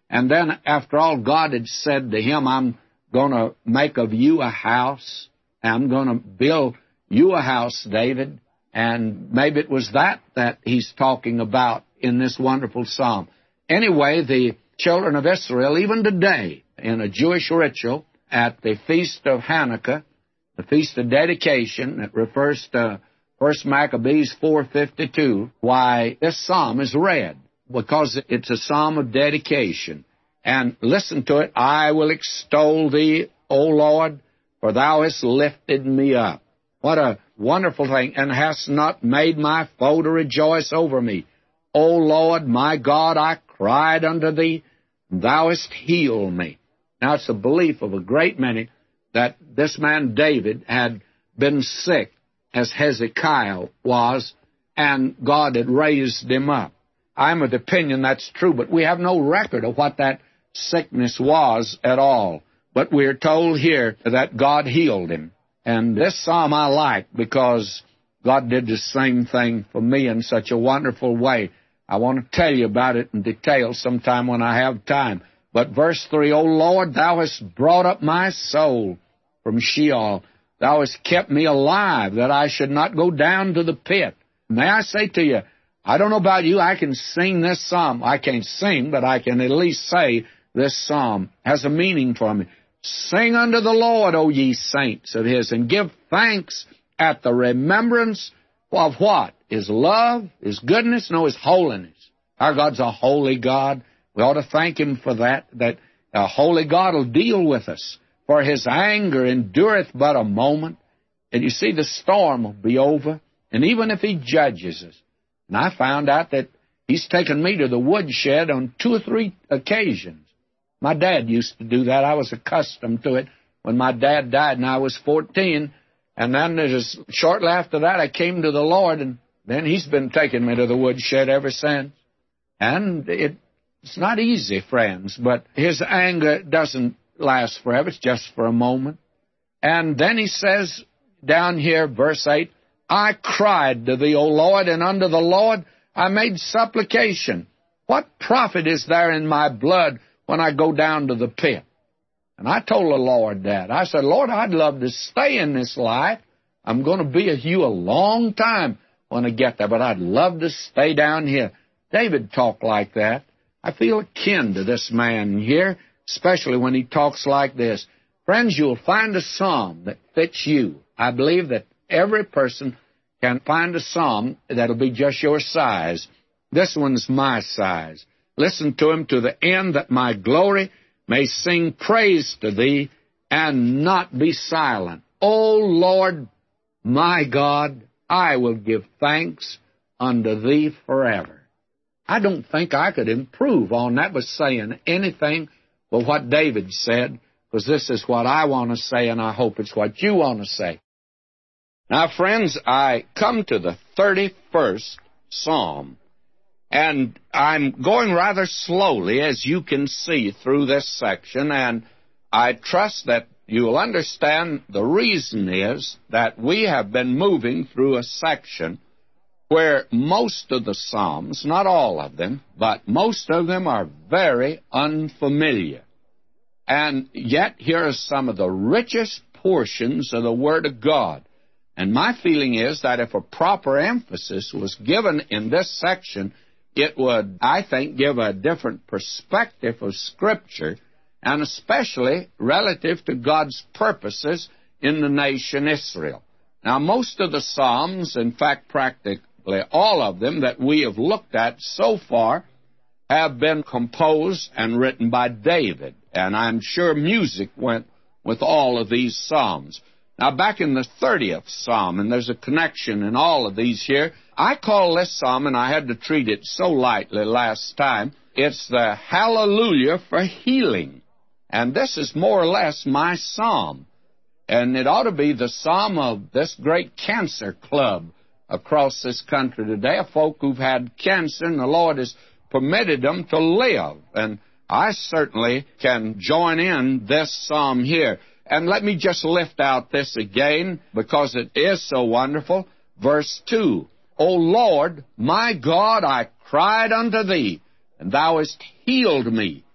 Speaker 1: And then, after all, God had said to him, I'm going to make of you a house. I'm going to build you a house, David. And maybe it was that that he's talking about in this wonderful psalm. Anyway, the children of Israel, even today, in a Jewish ritual at the Feast of Hanukkah, the Feast of Dedication, it refers to First Maccabees four fifty-two, why this psalm is read, because it's a psalm of dedication. And listen to it, I will extol thee, O Lord, for thou hast lifted me up. What a wonderful thing, and hast not made my foe to rejoice over me. O Lord, my God, I cried unto thee, and thou hast healed me. Now, it's the belief of a great many that this man David had been sick, as Hezekiah was, and God had raised him up. I'm of the opinion that's true, but we have no record of what that sickness was at all. But we're told here that God healed him. And this psalm I like because God did the same thing for me in such a wonderful way. I want to tell you about it in detail sometime when I have time. But verse three, O Lord, thou hast brought up my soul from Sheol. Thou hast kept me alive, that I should not go down to the pit. May I say to you, I don't know about you, I can sing this psalm. I can't sing, but I can at least say this psalm has a meaning for me. Sing unto the Lord, O ye saints of his, and give thanks at the remembrance of what? His love, his goodness, no, his holiness. Our God's a holy God. We ought to thank him for that, that a holy God will deal with us. For his anger endureth but a moment. And you see, the storm will be over. And even if he judges us. And I found out that he's taken me to the woodshed on two or three occasions. My dad used to do that. I was accustomed to it when my dad died and I was fourteen. And then just shortly after that, I came to the Lord, and then he's been taking me to the woodshed ever since. And it, it's not easy, friends, but his anger doesn't last forever. It's just for a moment. And then he says down here, verse eight, I cried to thee, O Lord, and unto the Lord I made supplication. What profit is there in my blood when I go down to the pit? And I told the Lord that. I said, Lord, I'd love to stay in this life. I'm going to be with you a long time when I get there, but I'd love to stay down here. David talked like that. I feel akin to this man here, especially when he talks like this. Friends, you'll find a psalm that fits you. I believe that every person can find a psalm that'll be just your size. This one's my size. Listen to him to the end, that my glory may sing praise to thee and not be silent. O Lord, my God, I will give thanks unto thee forever. I don't think I could improve on that by saying anything but what David said, because this is what I want to say, and I hope it's what you want to say. Now, friends, I come to the thirty-first Psalm, and I'm going rather slowly, as you can see through this section, and I trust that you'll understand the reason is that we have been moving through a section where most of the Psalms, not all of them, but most of them are very unfamiliar. And yet, here are some of the richest portions of the Word of God. And my feeling is that if a proper emphasis was given in this section, it would, I think, give a different perspective of Scripture, and especially relative to God's purposes in the nation Israel. Now, most of the Psalms, in fact, practically all of them that we have looked at so far, have been composed and written by David. And I'm sure music went with all of these Psalms. Now, back in the thirtieth Psalm, and there's a connection in all of these here, I call this Psalm, and I had to treat it so lightly last time, it's the Hallelujah for Healing. And this is more or less my Psalm. And it ought to be the Psalm of this great cancer club across this country today, of folk who've had cancer, and the Lord has permitted them to live. And I certainly can join in this Psalm here. And let me just lift out this again, because it is so wonderful. Verse two, O Lord, my God, I cried unto thee, and thou hast healed me.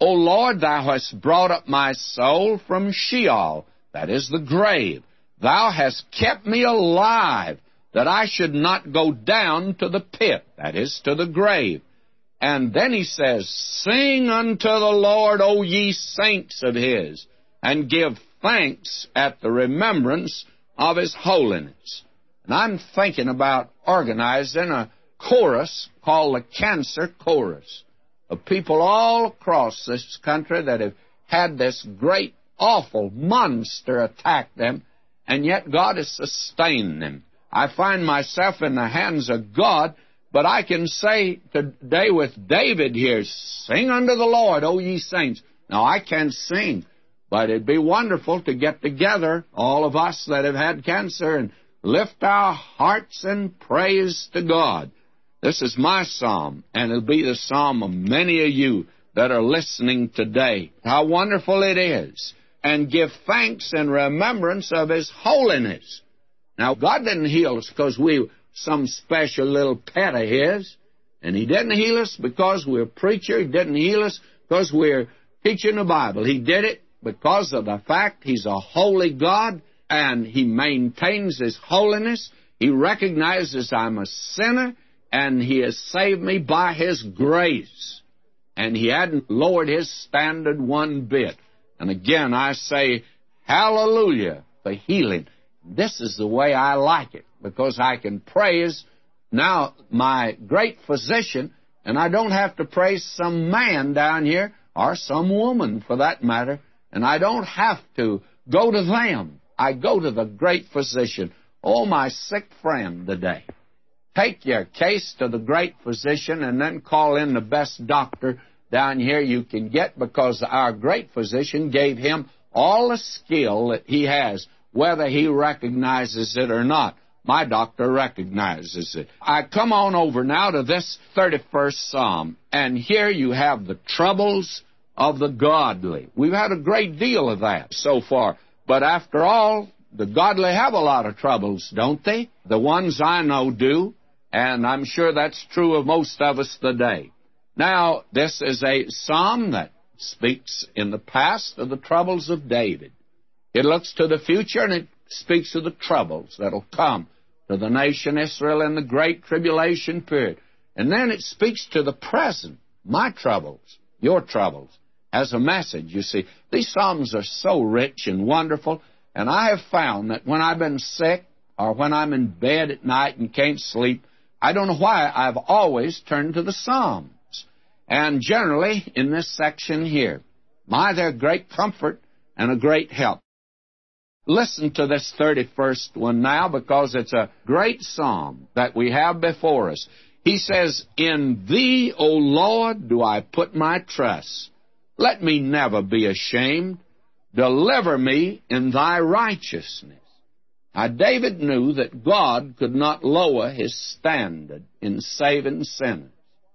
Speaker 1: O Lord, thou hast brought up my soul from Sheol, that is the grave. Thou hast kept me alive, that I should not go down to the pit, that is, to the grave. And then he says, Sing unto the Lord, O ye saints of his, and give thanks at the remembrance of his holiness. And I'm thinking about organizing a chorus called the Cancer Chorus of people all across this country that have had this great, awful monster attack them, and yet God has sustained them. I find myself in the hands of God, but I can say today with David here, Sing unto the Lord, O ye saints. Now, I can't sing, but it'd be wonderful to get together, all of us that have had cancer, and lift our hearts in praise to God. This is my psalm, and it'll be the psalm of many of you that are listening today. How wonderful it is. And give thanks in remembrance of his holiness. Now, God didn't heal us because we were some special little pet of his. And he didn't heal us because we're a preacher. He didn't heal us because we're teaching the Bible. He did it because of the fact he's a holy God, and he maintains his holiness. He recognizes I'm a sinner, and he has saved me by his grace. And he hadn't lowered his standard one bit. And again, I say, hallelujah for healing. This is the way I like it, because I can praise now my great physician, and I don't have to praise some man down here, or some woman for that matter, and I don't have to go to them. I go to the great physician. Oh, my sick friend today. Take your case to the great physician and then call in the best doctor down here you can get, because our great physician gave him all the skill that he has, whether he recognizes it or not. My doctor recognizes it. I come on over now to this thirty-first Psalm, and here you have the troubles of the godly. We've had a great deal of that so far, but after all, the godly have a lot of troubles, don't they? The ones I know do, and I'm sure that's true of most of us today. Now, this is a psalm that speaks in the past of the troubles of David. It looks to the future, and it speaks of the troubles that'll come to the nation Israel in the great tribulation period. And then it speaks to the present, my troubles, your troubles, as a message, you see. These psalms are so rich and wonderful, and I have found that when I've been sick or when I'm in bed at night and can't sleep, I don't know why I've always turned to the Psalms. And generally, in this section here, my, they're great comfort and a great help. Listen to this thirty-first one now, because it's a great psalm that we have before us. He says, In thee, O Lord, do I put my trust. Let me never be ashamed. Deliver me in thy righteousness. Now, David knew that God could not lower his standard in saving sinners,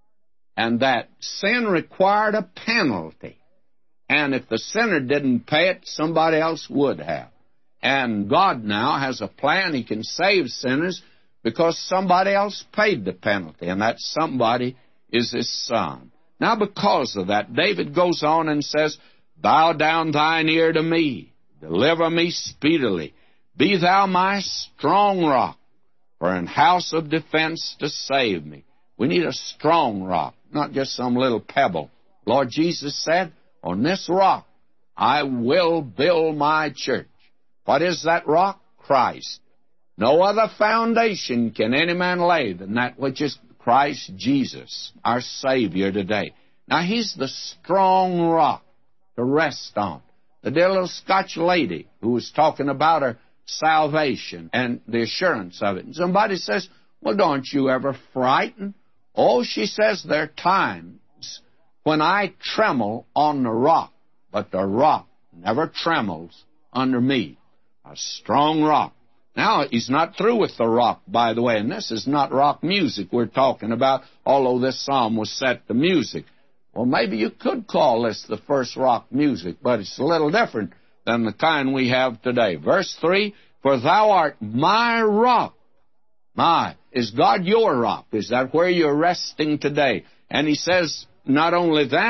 Speaker 1: and that sin required a penalty. And if the sinner didn't pay it, somebody else would have. And God now has a plan. He can save sinners because somebody else paid the penalty, and that somebody is his Son. Now, because of that, David goes on and says, Bow down thine ear to me. Deliver me speedily. Be thou my strong rock, for an house of defense to save me. We need a strong rock, not just some little pebble. Lord Jesus said, On this rock I will build my church. What is that rock? Christ. No other foundation can any man lay than that which is Christ Jesus, our Savior today. Now, He's the strong rock to rest on. The dear little Scotch lady who was talking about her salvation and the assurance of it. And somebody says, Well, don't you ever frighten? Oh, she says, there are times when I tremble on the rock, but the rock never trembles under me. A strong rock. Now, he's not through with the rock, by the way, and this is not rock music we're talking about, although this psalm was set to music. Well, maybe you could call this the first rock music, but it's a little different than the kind we have today. Verse three, For thou art my rock. My, is God your rock? Is that where you're resting today? And he says, not only that,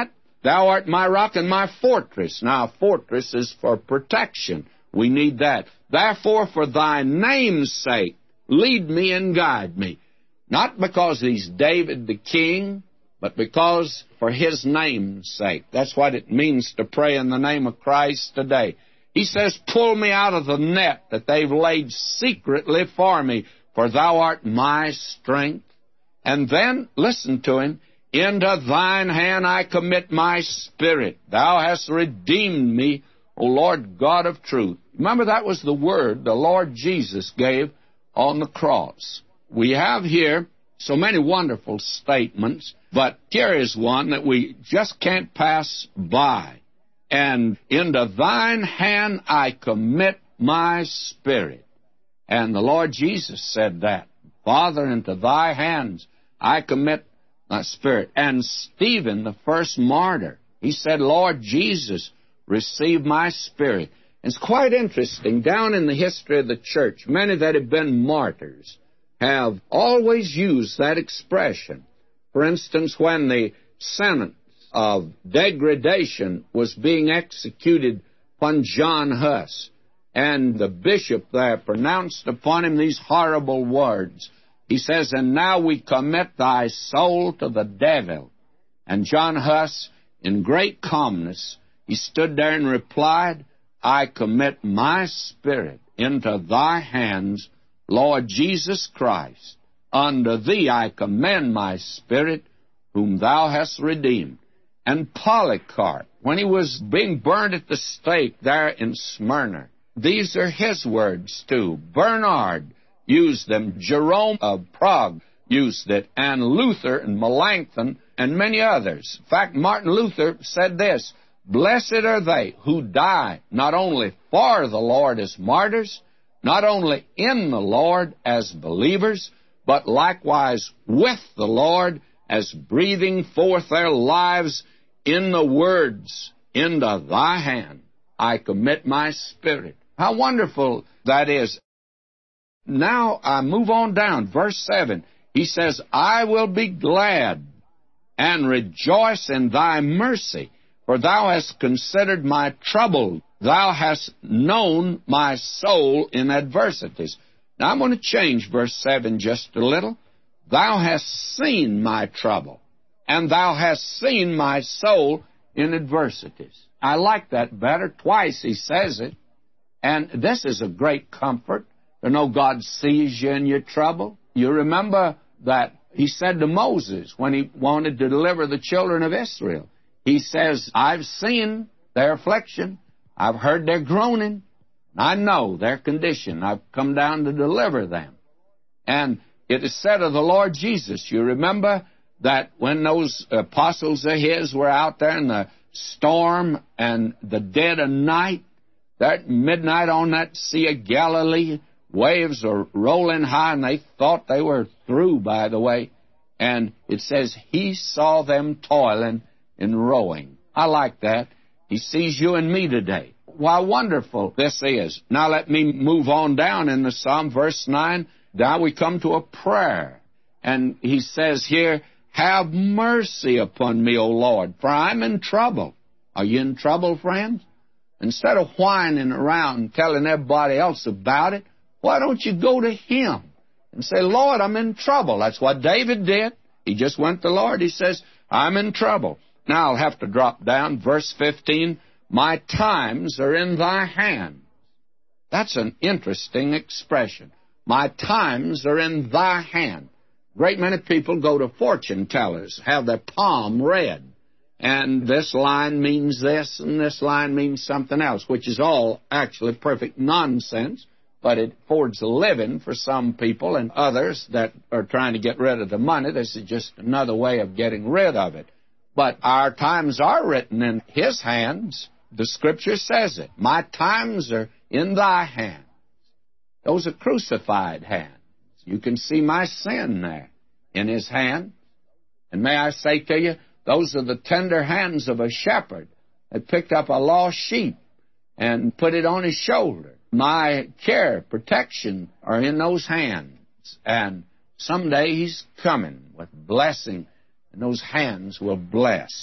Speaker 1: Thou art my rock and my fortress. Now, a fortress is for protection. We need that. Therefore, for thy name's sake, lead me and guide me. Not because he's David the king, but because for his name's sake. That's what it means to pray in the name of Christ today. He says, pull me out of the net that they've laid secretly for me, for thou art my strength. And then, listen to him, into thine hand I commit my spirit. Thou hast redeemed me, O Lord God of truth. Remember, that was the word the Lord Jesus gave on the cross. We have here so many wonderful statements, but here is one that we just can't pass by. And into thine hand I commit my spirit. And the Lord Jesus said that. Father, into thy hands I commit my spirit. And Stephen, the first martyr, he said, Lord Jesus, receive my spirit. It's quite interesting. Down in the history of the church, many that have been martyrs have always used that expression. For instance, when the sentence of degradation was being executed upon John Huss, and the bishop there pronounced upon him these horrible words. He says, and now we commit thy soul to the devil. And John Huss, in great calmness, he stood there and replied, I commit my spirit into thy hands, Lord Jesus Christ. Unto thee I commend my spirit, whom thou hast redeemed. And Polycarp, when he was being burned at the stake there in Smyrna, these are his words too. Bernard used them. Jerome of Prague used it. And Luther and Melanchthon and many others. In fact, Martin Luther said this, blessed are they who die not only for the Lord as martyrs, not only in the Lord as believers, but likewise with the Lord as breathing forth their lives in the words, into thy hand I commit my spirit. How wonderful that is. Now I move on down, verse seven. He says, I will be glad and rejoice in thy mercy, for thou hast considered my trouble. Thou hast known my soul in adversities. Now I'm going to change verse seven just a little. Thou hast seen my trouble, and thou hast seen my soul in adversities. I like that better. Twice he says it. And this is a great comfort to know God sees you in your trouble. You remember that he said to Moses when he wanted to deliver the children of Israel, he says, I've seen their affliction. I've heard their groaning. I know their condition. I've come down to deliver them. And it is said of the Lord Jesus, you remember that when those apostles of his were out there in the storm and the dead of night, that midnight on that Sea of Galilee, waves are rolling high, and they thought they were through, by the way. And it says, he saw them toiling and rowing. I like that. He sees you and me today. How wonderful this is. Now let me move on down in the Psalm, verse nine. Now we come to a prayer. And he says here, have mercy upon me, O Lord, for I'm in trouble. Are you in trouble, friends? Instead of whining around and telling everybody else about it, why don't you go to him and say, Lord, I'm in trouble. That's what David did. He just went to the Lord. He says, I'm in trouble. Now I'll have to drop down. Verse fifteen, my times are in thy hand. That's an interesting expression. My times are in thy hand. A great many people go to fortune tellers, have their palm read. And this line means this, and this line means something else, which is all actually perfect nonsense, but it affords a living for some people and others that are trying to get rid of the money. This is just another way of getting rid of it. But our times are written in his hands. The Scripture says it. My times are in thy hands. Those are crucified hands. You can see my sin there in his hand. And may I say to you, those are the tender hands of a shepherd that picked up a lost sheep and put it on his shoulder. My care, protection are in those hands. And someday he's coming with blessing, and those hands will bless.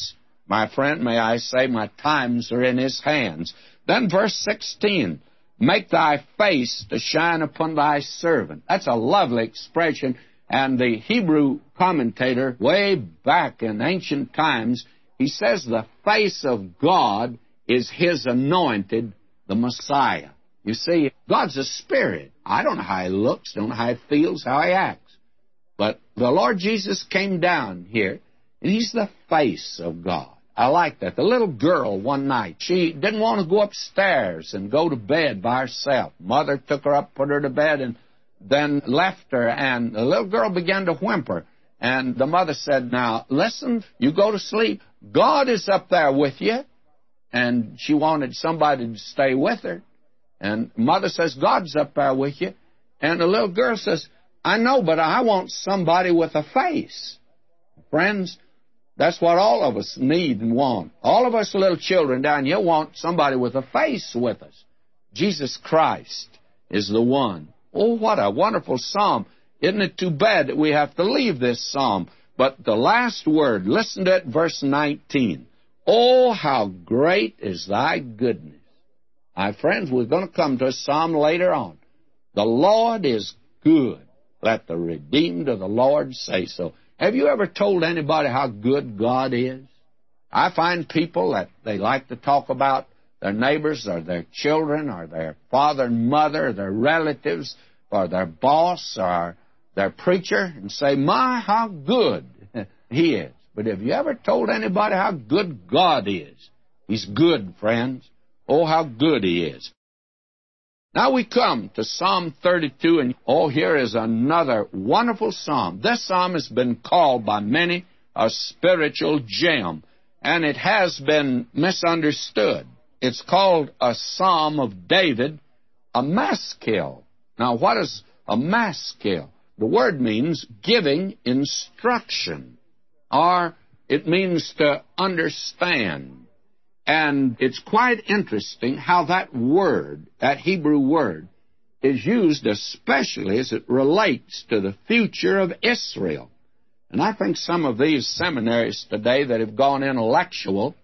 Speaker 1: My friend, may I say, my times are in His hands. Then verse sixteen, make thy face to shine upon thy servant. That's a lovely expression. And the Hebrew commentator, way back in ancient times, he says the face of God is His anointed, the Messiah. You see, God's a spirit. I don't know how He looks, don't know how He feels, how He acts. But the Lord Jesus came down here, and He's the face of God. I like that. The little girl one night, she didn't want to go upstairs and go to bed by herself. Mother took her up, put her to bed, and then left her, and the little girl began to whimper. And the mother said, now, listen, you go to sleep. God is up there with you. And she wanted somebody to stay with her. And mother says, God's up there with you. And the little girl says, I know, but I want somebody with a face. Friends, that's what all of us need and want. All of us little children down here want somebody with a face with us. Jesus Christ is the one. Oh, what a wonderful psalm. Isn't it too bad that we have to leave this psalm? But the last word, listen to it, verse nineteen. Oh, how great is thy goodness. My friends, we're going to come to a psalm later on. The Lord is good. Let the redeemed of the Lord say so. Have you ever told anybody how good God is? I find people that they like to talk about their neighbors or their children or their father and mother or their relatives or their boss or their preacher and say, my, how good He is. But have you ever told anybody how good God is? He's good, friends. Oh, how good He is. Now we come to Psalm thirty-two, and oh, here is another wonderful psalm. This psalm has been called by many a spiritual gem, and it has been misunderstood. It's called a Psalm of David, a maskil. Now, what is a maskil? The word means giving instruction, or it means to understand. And it's quite interesting how that word, that Hebrew word, is used especially as it relates to the future of Israel. And I think some of these seminaries today that have gone intellectual,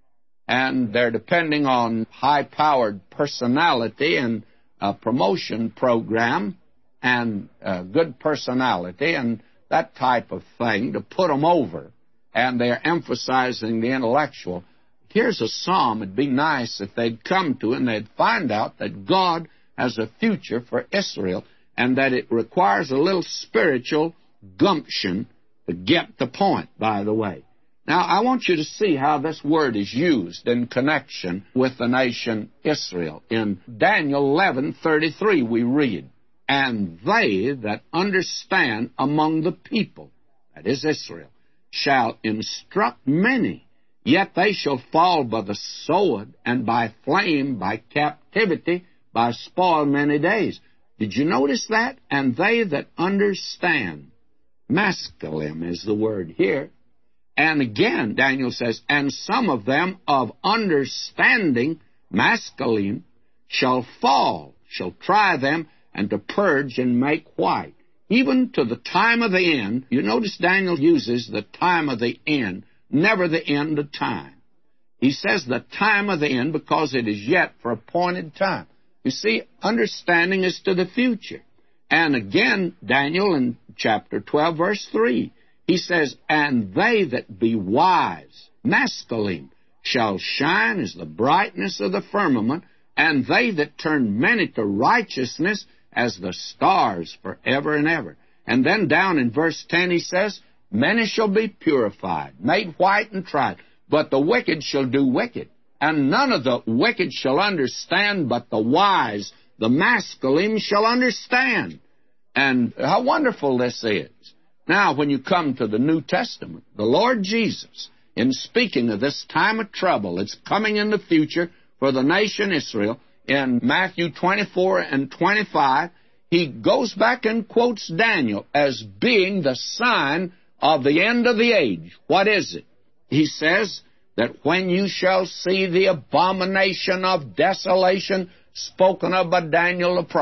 Speaker 1: and they're depending on high-powered personality and a promotion program and uh, good personality and that type of thing to put them over, and they're emphasizing the intellectual. Here's a psalm it'd be nice if they'd come to and they'd find out that God has a future for Israel and that it requires a little spiritual gumption to get the point, by the way. Now, I want you to see how this word is used in connection with the nation Israel. In Daniel eleven thirty-three, we read, and they that understand among the people, that is Israel, shall instruct many, yet they shall fall by the sword, and by flame, by captivity, by spoil many days. Did you notice that? And they that understand. Masculine is the word here. And again, Daniel says, and some of them of understanding, masculine, shall fall, shall try them, and to purge and make white. Even to the time of the end. You notice Daniel uses the time of the end, never the end of time. He says the time of the end because it is yet for appointed time. You see, understanding is to the future. And again, Daniel in chapter twelve, verse three, he says, and they that be wise, masculine, shall shine as the brightness of the firmament, and they that turn many to righteousness as the stars forever and ever. And then down in verse ten he says, many shall be purified, made white and tried, but the wicked shall do wicked. And none of the wicked shall understand, but the wise, the masculine, shall understand. And how wonderful this is. Now, when you come to the New Testament, the Lord Jesus, in speaking of this time of trouble, it's coming in the future for the nation Israel, in Matthew twenty-four and twenty-five, he goes back and quotes Daniel as being the sign of the end of the age. What is it? He says that when you shall see the abomination of desolation spoken of by Daniel the prophet.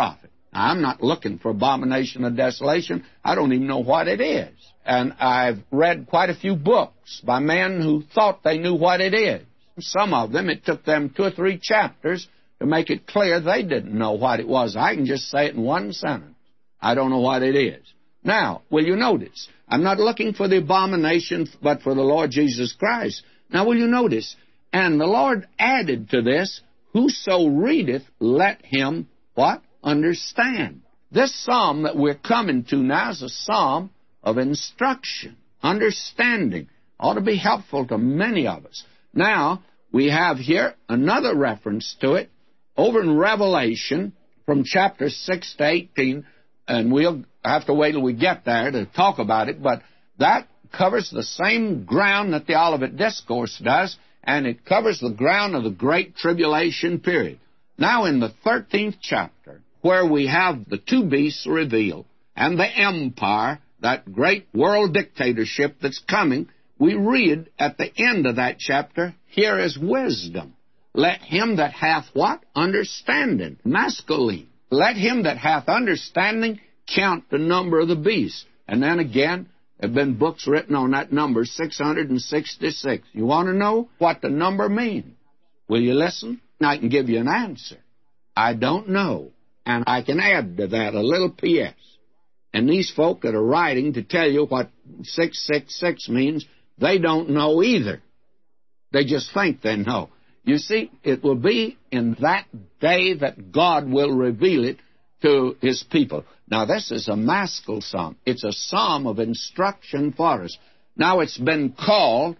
Speaker 1: I'm not looking for abomination of desolation. I don't even know what it is. And I've read quite a few books by men who thought they knew what it is. Some of them, it took them two or three chapters to make it clear they didn't know what it was. I can just say it in one sentence. I don't know what it is. Now, will you notice? I'm not looking for the abomination, but for the Lord Jesus Christ. Now, will you notice? And the Lord added to this, whoso readeth, let him, what? Understand. This psalm that we're coming to now is a psalm of instruction, understanding. Ought to be helpful to many of us. Now, we have here another reference to it over in Revelation from chapter six to eighteen, and we'll have to wait till we get there to talk about it, but that covers the same ground that the Olivet Discourse does, and it covers the ground of the Great Tribulation period. Now, in the thirteenth chapter, where we have the two beasts revealed, and the empire, that great world dictatorship that's coming, we read at the end of that chapter, here is wisdom. Let him that hath what? Understanding. Masculine. Let him that hath understanding count the number of the beast. And then again, there have been books written on that number, six hundred sixty-six. You want to know what the number means? Will you listen? I can give you an answer. I don't know. And I can add to that a little P S. And these folk that are writing to tell you what six six six means, they don't know either. They just think they know. You see, it will be in that day that God will reveal it to His people. Now, this is a maskil psalm. It's a psalm of instruction for us. Now, it's been called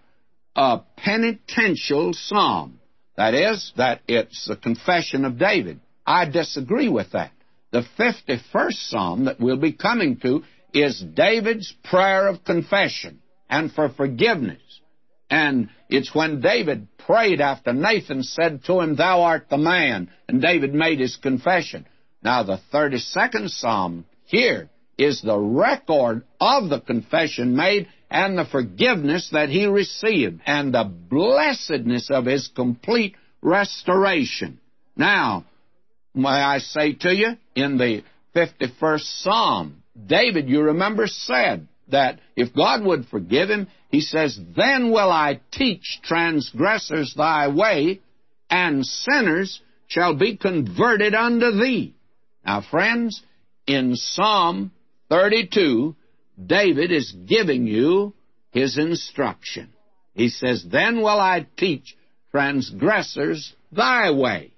Speaker 1: a penitential psalm. That is, that it's the confession of David. I disagree with that. The fifty-first psalm that we'll be coming to is David's prayer of confession and for forgiveness. And it's when David prayed after Nathan said to him, "Thou art the man," and David made his confession. Now, the thirty-second psalm here is the record of the confession made and the forgiveness that he received and the blessedness of his complete restoration. Now, may I say to you, in the fifty-first psalm, David, you remember, said that if God would forgive him, he says, "Then will I teach transgressors thy way, and sinners shall be converted unto thee." Now, friends, in Psalm thirty-two, David is giving you his instruction. He says, "Then will I teach transgressors thy way,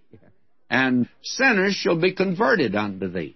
Speaker 1: and sinners shall be converted unto thee."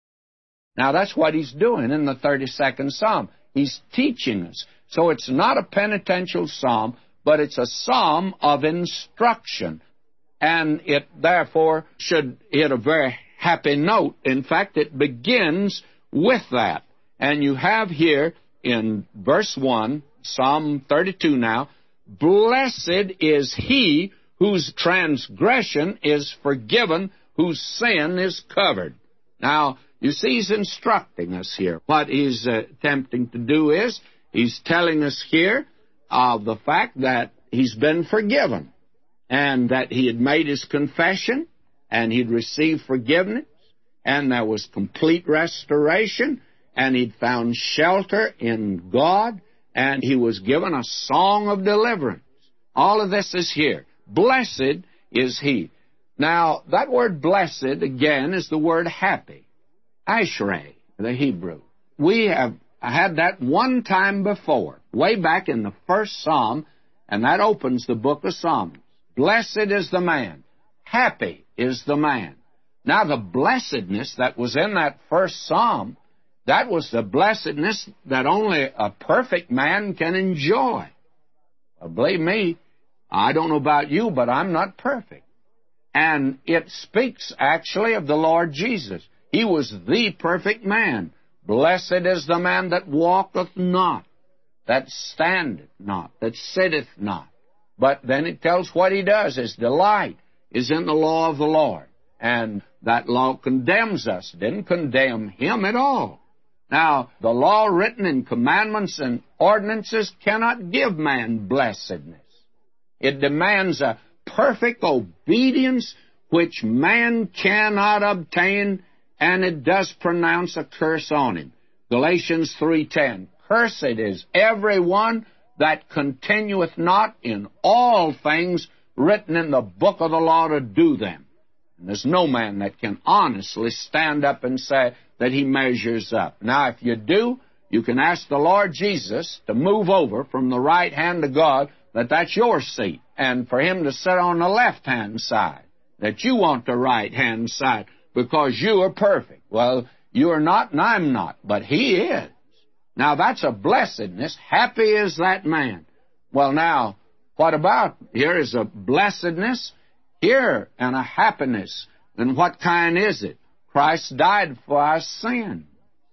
Speaker 1: Now, that's what he's doing in the thirty-second Psalm. He's teaching us. So it's not a penitential psalm, but it's a psalm of instruction. And it, therefore, should hit a very happy note. In fact, it begins with that. And you have here in verse one, Psalm thirty-two now, "Blessed is he whose transgression is forgiven, whose sin is covered." Now, you see, he's instructing us here. What he's uh, attempting to do is, he's telling us here of the fact that he's been forgiven, and that he had made his confession, and he'd received forgiveness, and there was complete restoration, and he'd found shelter in God, and he was given a song of deliverance. All of this is here. Blessed is he. Now, that word blessed, again, is the word happy. Ashrei, the Hebrew. We have had that one time before, way back in the first Psalm, and that opens the book of Psalms. Blessed is the man. Happy is the man. Now, the blessedness that was in that first Psalm, that was the blessedness that only a perfect man can enjoy. Well, believe me, I don't know about you, but I'm not perfect. And it speaks actually of the Lord Jesus. He was the perfect man. Blessed is the man that walketh not, that standeth not, that sitteth not. But then it tells what he does. His delight is in the law of the Lord. And that law condemns us. Didn't condemn him at all. Now, the law written in commandments and ordinances cannot give man blessedness. It demands a perfect obedience which man cannot obtain, and it does pronounce a curse on him. Galatians three ten, cursed is every one that continueth not in all things written in the book of the law to do them. And there's no man that can honestly stand up and say that he measures up. Now, if you do, you can ask the Lord Jesus to move over from the right hand of God, that that's your seat, and for him to sit on the left-hand side, that you want the right-hand side, because you are perfect. Well, you are not, and I'm not, but he is. Now, that's a blessedness. Happy is that man. Well, now, what about? Here is a blessedness, here, and a happiness. And what kind is it? Christ died for our sin.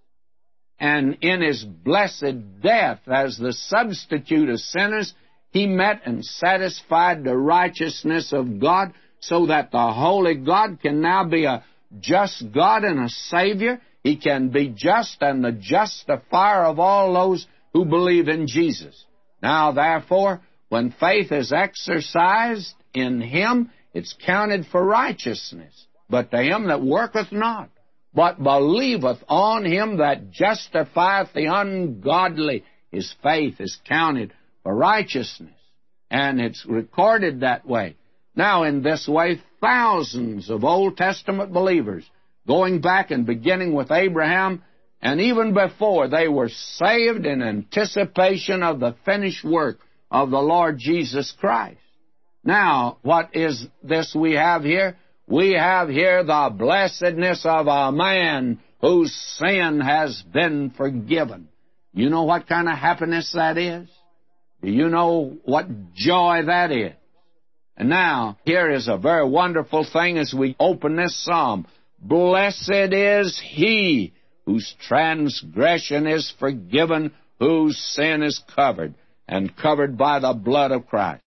Speaker 1: And in his blessed death, as the substitute of sinners, he met and satisfied the righteousness of God, so that the holy God can now be a just God and a Savior. He can be just and the justifier of all those who believe in Jesus. Now, therefore, when faith is exercised in him, it's counted for righteousness. But to him that worketh not, but believeth on him that justifieth the ungodly, his faith is counted for righteousness. And it's recorded that way. Now, in this way, thousands of Old Testament believers, going back and beginning with Abraham, and even before, they were saved in anticipation of the finished work of the Lord Jesus Christ. Now, what is this we have here? We have here the blessedness of a man whose sin has been forgiven. You know what kind of happiness that is? Do you know what joy that is? And now, here is a very wonderful thing as we open this psalm. Blessed is he whose transgression is forgiven, whose sin is covered, and covered by the blood of Christ.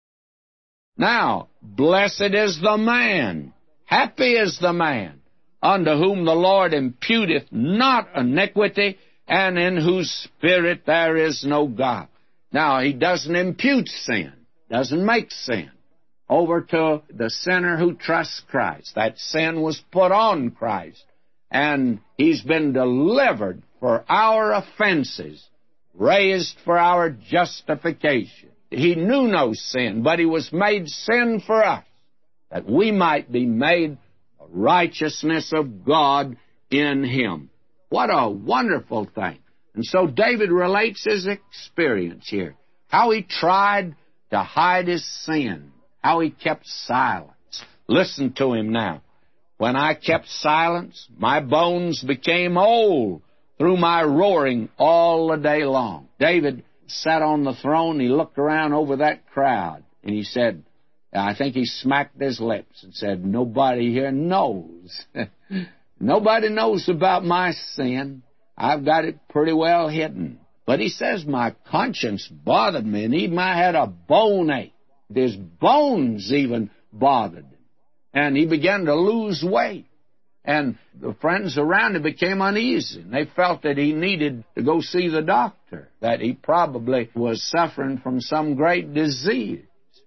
Speaker 1: Now, blessed is the man, happy is the man, unto whom the Lord imputeth not iniquity, and in whose spirit there is no guile. Now, he doesn't impute sin, doesn't make sin over to the sinner who trusts Christ. That sin was put on Christ, and he's been delivered for our offenses, raised for our justification. He knew no sin, but he was made sin for us, that we might be made the righteousness of God in him. What a wonderful thing. And so David relates his experience here, how he tried to hide his sin, how he kept silence. Listen to him now. When I kept silence, my bones became old through my roaring all the day long. David sat on the throne, he looked around over that crowd, and he said, I think he smacked his lips and said, nobody here knows. Nobody knows about my sin. I've got it pretty well hidden. But he says, my conscience bothered me, and even I had a bone ache. His bones even bothered him. And he began to lose weight. And the friends around him became uneasy. And they felt that he needed to go see the doctor, that he probably was suffering from some great disease.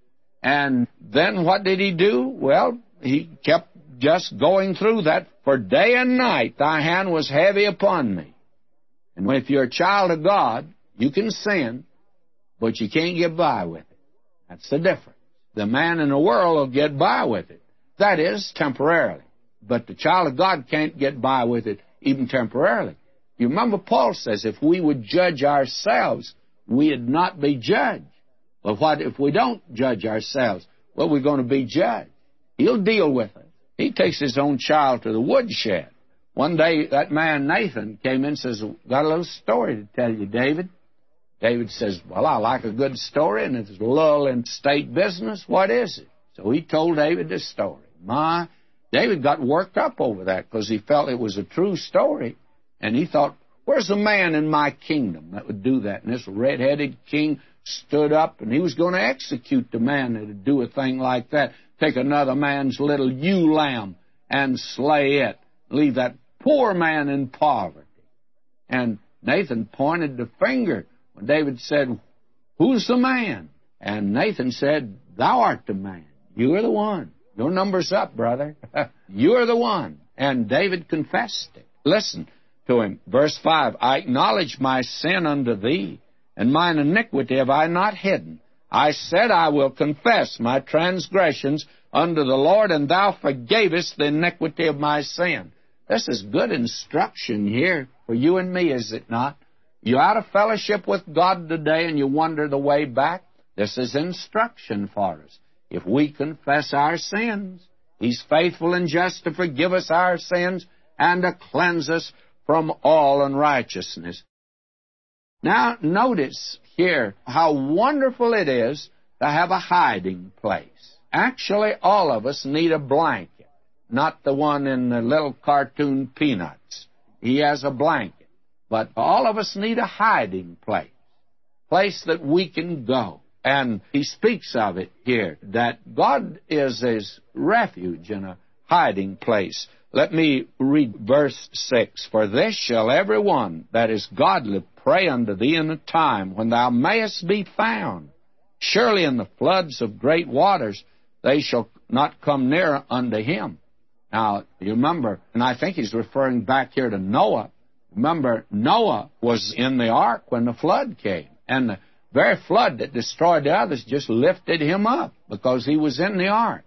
Speaker 1: And then what did he do? Well, he kept just going through that. For day and night thy hand was heavy upon me. And if you're a child of God, you can sin, but you can't get by with it. That's the difference. The man in the world will get by with it. That is, temporarily. But the child of God can't get by with it even temporarily. You remember Paul says, if we would judge ourselves, we'd not be judged. But what if we don't judge ourselves? Well, we're going to be judged. He'll deal with it. He takes his own child to the woodshed. One day, that man Nathan came in and says, got a little story to tell you, David. David says, well, I like a good story, and it's a lull in state business. What is it? So he told David this story. My, David got worked up over that because he felt it was a true story. And he thought, where's a man in my kingdom that would do that? And this red-headed king stood up, and he was going to execute the man that would do a thing like that. Take another man's little ewe lamb and slay it. Leave that poor man in poverty. And Nathan pointed the finger when David said, who's the man? And Nathan said, thou art the man. You are the one. Your number's up, brother. You're the one. And David confessed it. Listen to him. Verse five, I acknowledge my sin unto thee, and mine iniquity have I not hidden. I said, I will confess my transgressions unto the Lord, and thou forgavest the iniquity of my sin. This is good instruction here for you and me, is it not? You're out of fellowship with God today and you wonder the way back. This is instruction for us. If we confess our sins, He's faithful and just to forgive us our sins and to cleanse us from all unrighteousness. Now, notice here how wonderful it is to have a hiding place. Actually, all of us need a blanket, not the one in the little cartoon Peanuts. He has a blanket. But all of us need a hiding place, place that we can go. And he speaks of it here, that God is His refuge and a hiding place. Let me read verse six. For this shall every one that is godly pray unto thee in a time when thou mayest be found. Surely in the floods of great waters they shall not come near unto him. Now, you remember, and I think he's referring back here to Noah. Remember, Noah was in the ark when the flood came, and the very flood that destroyed the others just lifted him up because he was in the ark.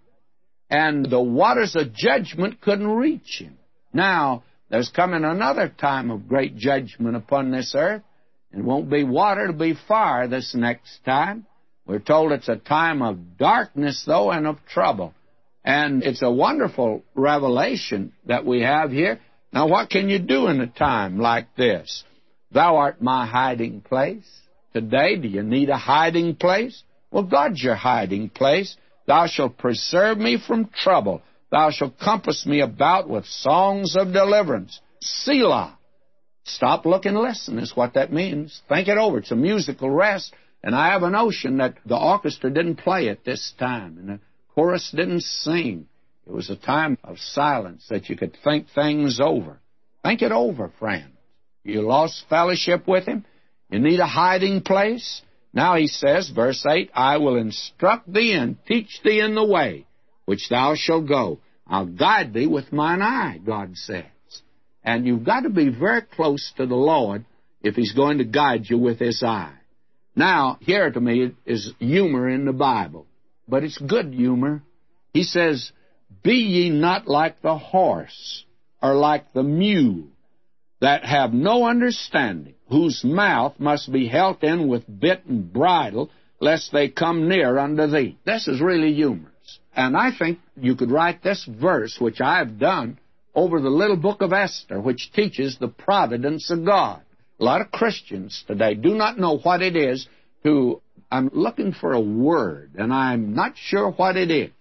Speaker 1: And the waters of judgment couldn't reach him. Now, there's coming another time of great judgment upon this earth. It won't be water, it'll be fire this next time. We're told it's a time of darkness, though, and of trouble. And it's a wonderful revelation that we have here. Now, what can you do in a time like this? Thou art my hiding place. Today, do you need a hiding place? Well, God's your hiding place. Thou shalt preserve me from trouble. Thou shalt compass me about with songs of deliverance. Selah. Stop, look, and listen is what that means. Think it over. It's a musical rest. And I have a notion that the orchestra didn't play at this time, and the chorus didn't sing. It was a time of silence that you could think things over. Think it over, friends. You lost fellowship with Him. You need a hiding place. Now he says, verse eight, I will instruct thee and teach thee in the way which thou shalt go. I'll guide thee with mine eye, God says. And you've got to be very close to the Lord if He's going to guide you with His eye. Now, here to me is humor in the Bible, but it's good humor. He says, be ye not like the horse or like the mule that have no understanding, whose mouth must be held in with bit and bridle, lest they come near unto thee. This is really humorous. And I think you could write this verse, which I have done, over the little book of Esther, which teaches the providence of God. A lot of Christians today do not know what it is to, I'm looking for a word, and I'm not sure what it is.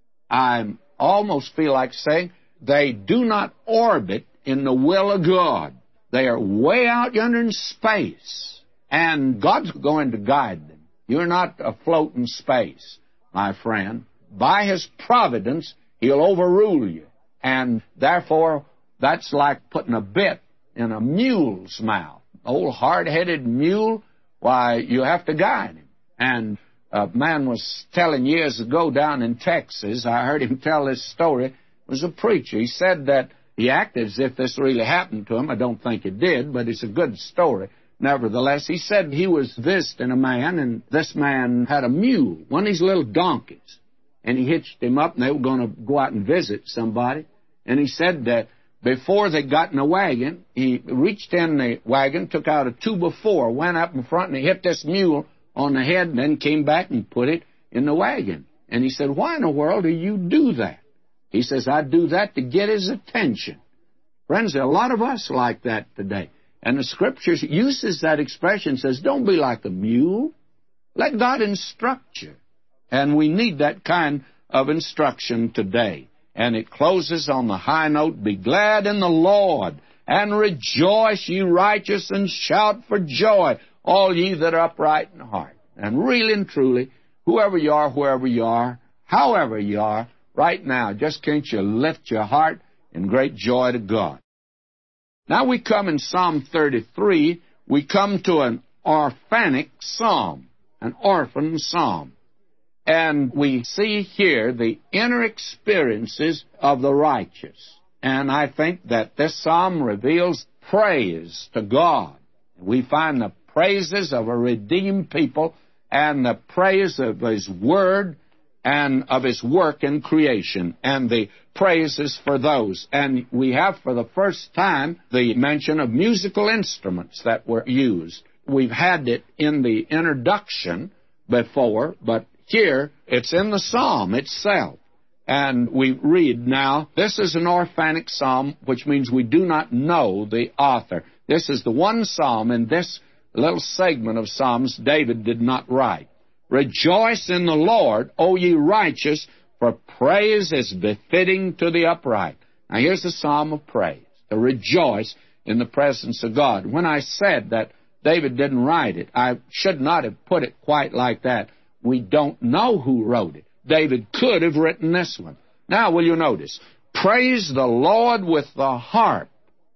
Speaker 1: I almost feel like saying they do not orbit in the will of God. They are way out yonder in space, and God's going to guide them. You're not afloat in space, my friend. By His providence, He'll overrule you. And therefore, that's like putting a bit in a mule's mouth. Old hard-headed mule, why, you have to guide him. And a man was telling years ago down in Texas, I heard him tell this story, it was a preacher. He said that he acted as if this really happened to him. I don't think it did, but it's a good story. Nevertheless, he said he was visiting a man, and this man had a mule, one of these little donkeys. And he hitched him up, and they were going to go out and visit somebody. And he said that before they got in the wagon, he reached in the wagon, took out a two by four, went up in front, and he hit this mule on the head, and then came back and put it in the wagon. And he said, why in the world do you do that? He says, I do that to get his attention. Friends, there are a lot of us like that today. And the Scriptures uses that expression, says, don't be like a mule. Let God instruct you. And we need that kind of instruction today. And it closes on the high note, be glad in the Lord, and rejoice, ye righteous, and shout for joy, all ye that are upright in heart. And really and truly, whoever you are, wherever you are, however you are, right now, just can't you lift your heart in great joy to God. Now we come in Psalm thirty-three, we come to an orphanic psalm, an orphan psalm. And we see here the inner experiences of the righteous. And I think that this psalm reveals praise to God. We find the praises of a redeemed people and the praise of His Word and of His work in creation, and the praises for those. And we have for the first time the mention of musical instruments that were used. We've had it in the introduction before, but here it's in the psalm itself. And we read now, this is an orphanic psalm, which means we do not know the author. This is the one psalm in this little segment of Psalms David did not write. Rejoice in the Lord, O ye righteous, for praise is befitting to the upright. Now here's the psalm of praise, to rejoice in the presence of God. When I said that David didn't write it, I should not have put it quite like that. We don't know who wrote it. David could have written this one. Now, will you notice? Praise the Lord with the harp.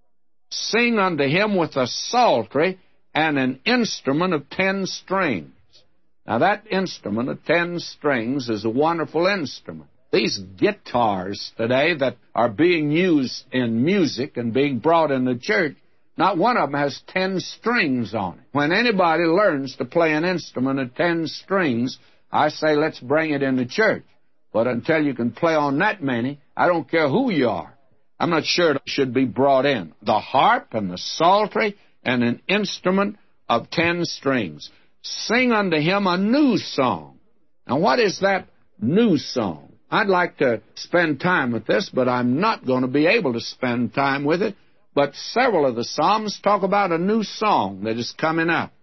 Speaker 1: Sing unto Him with a psaltery and an instrument of ten strings. Now, that instrument of ten strings is a wonderful instrument. These guitars today that are being used in music and being brought in the church, not one of them has ten strings on it. When anybody learns to play an instrument of ten strings, I say, let's bring it in the church. But until you can play on that many, I don't care who you are. I'm not sure it should be brought in. The harp and the psaltery and an instrument of ten strings. Sing unto Him a new song. Now, what is that new song? I'd like to spend time with this, but I'm not going to be able to spend time with it. But several of the Psalms talk about a new song that is coming up.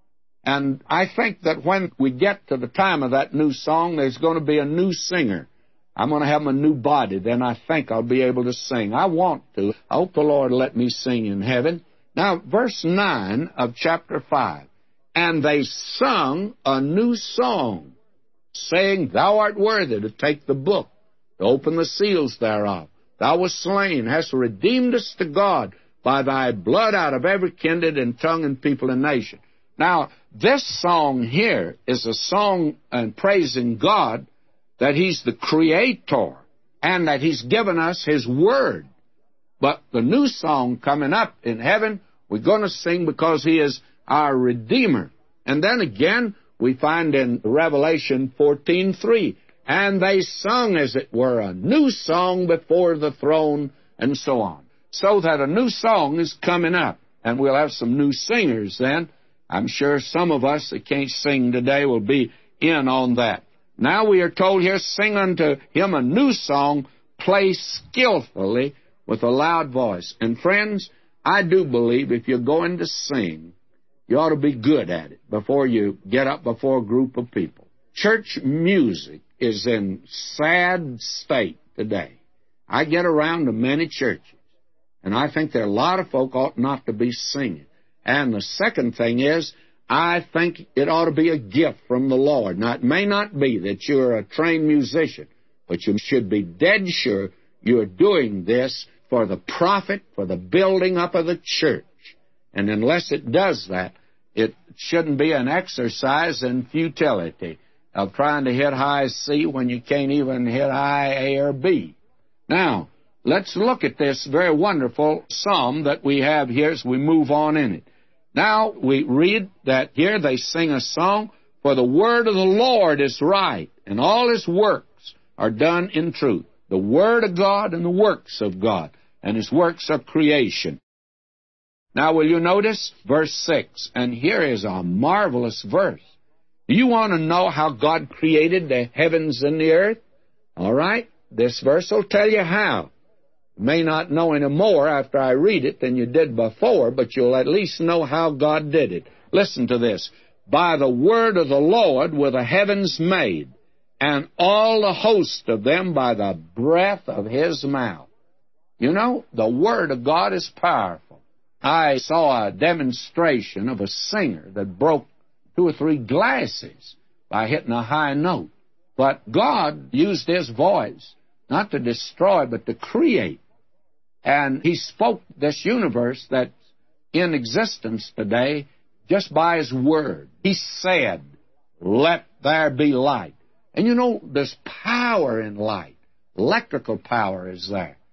Speaker 1: And I think that when we get to the time of that new song, there's going to be a new singer. I'm going to have a new body. Then I think I'll be able to sing. I want to. I hope the Lord will let me sing in heaven. Now, verse nine of chapter five. And they sung a new song, saying, Thou art worthy to take the book, to open the seals thereof. Thou wast slain, hast redeemed us to God by Thy blood out of every kindred and tongue and people and nation. Now, this song here is a song and praising God that He's the Creator and that He's given us His Word. But the new song coming up in heaven, we're going to sing because He is our Redeemer. And then again, we find in Revelation fourteen three, and they sung, as it were, a new song before the throne, and so on. So that a new song is coming up, and we'll have some new singers then. I'm sure some of us that can't sing today will be in on that. Now we are told here, sing unto Him a new song, play skillfully with a loud voice. And friends, I do believe if you're going to sing, you ought to be good at it before you get up before a group of people. Church music is in sad state today. I get around to many churches, and I think there are a lot of folk ought not to be singing. And the second thing is, I think it ought to be a gift from the Lord. Now, it may not be that you're a trained musician, but you should be dead sure you're doing this for the profit, for the building up of the church. And unless it does that, it shouldn't be an exercise in futility of trying to hit high C when you can't even hit high A or B. Now, let's look at this very wonderful psalm that we have here as we move on in it. Now, we read that here they sing a song, for the word of the Lord is right, and all His works are done in truth. The word of God and the works of God, and His works are creation. Now, will you notice verse six? And here is a marvelous verse. Do you want to know how God created the heavens and the earth? All right, this verse will tell you how. You may not know any more after I read it than you did before, but you'll at least know how God did it. Listen to this. By the word of the Lord were the heavens made, and all the host of them by the breath of His mouth. You know, the word of God is powerful. I saw a demonstration of a singer that broke two or three glasses by hitting a high note. But God used His voice not to destroy, but to create. And He spoke this universe that's in existence today just by His word. He said, let there be light. And you know, there's power in light. Electrical power is there.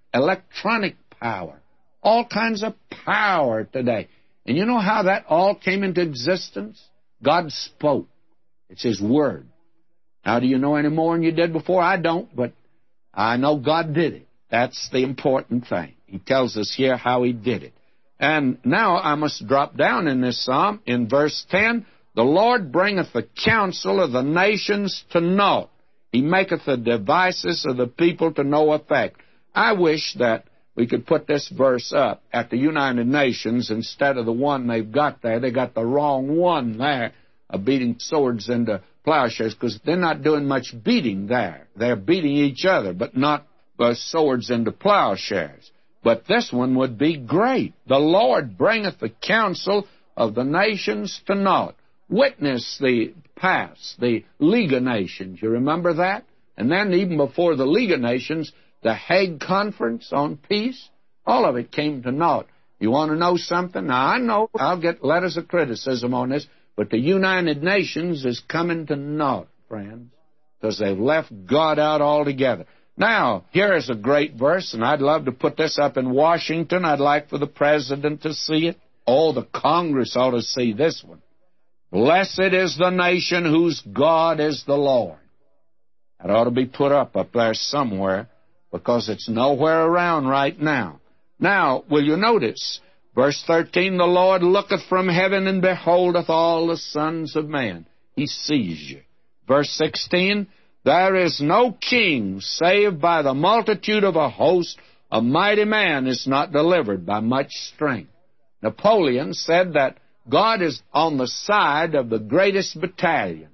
Speaker 1: electronic power, all kinds of power today. And you know how that all came into existence? God spoke. It's His Word. Now, do you know any more than you did before? I don't, but I know God did it. That's the important thing. He tells us here how He did it. And now I must drop down in this psalm in verse ten. The Lord bringeth the counsel of the nations to naught. He maketh the devices of the people to no effect. I wish that we could put this verse up at the United Nations instead of the one they've got there. They got the wrong one there, of beating swords into plowshares, because they're not doing much beating there. They're beating each other, but not uh, swords into plowshares. But this one would be great. The Lord bringeth the counsel of the nations to naught. Witness the past, the League of Nations. You remember that? And then even before the League of Nations, the Hague Conference on Peace, all of it came to naught. You want to know something? Now, I know I'll get letters of criticism on this, but the United Nations is coming to naught, friends, because they've left God out altogether. Now, here is a great verse, and I'd love to put this up in Washington. I'd like for the President to see it. Oh, the Congress ought to see this one. Blessed is the nation whose God is the Lord. That ought to be put up up there somewhere, because it's nowhere around right now. Now, will you notice, verse thirteen, the Lord looketh from heaven and beholdeth all the sons of man. He sees you. Verse sixteen, there is no king save by the multitude of a host. A mighty man is not delivered by much strength. Napoleon said that God is on the side of the greatest battalion.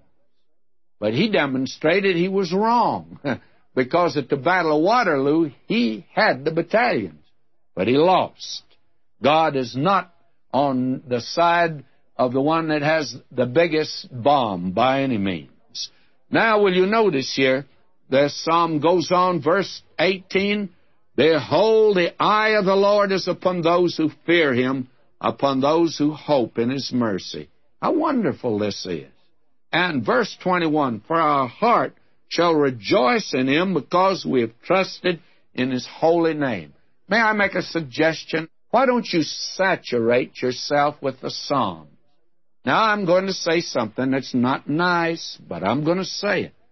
Speaker 1: But he demonstrated he was wrong, because at the Battle of Waterloo, he had the battalions, but he lost. God is not on the side of the one that has the biggest bomb by any means. Now, will you notice here, the psalm goes on, verse eighteen, behold, the eye of the Lord is upon those who fear Him, upon those who hope in His mercy. How wonderful this is. And verse twenty-one, for our heart shall rejoice in Him because we have trusted in His holy name. May I make a suggestion? Why don't you saturate yourself with the Psalms? Now, I'm going to say something that's not nice, but I'm going to say it.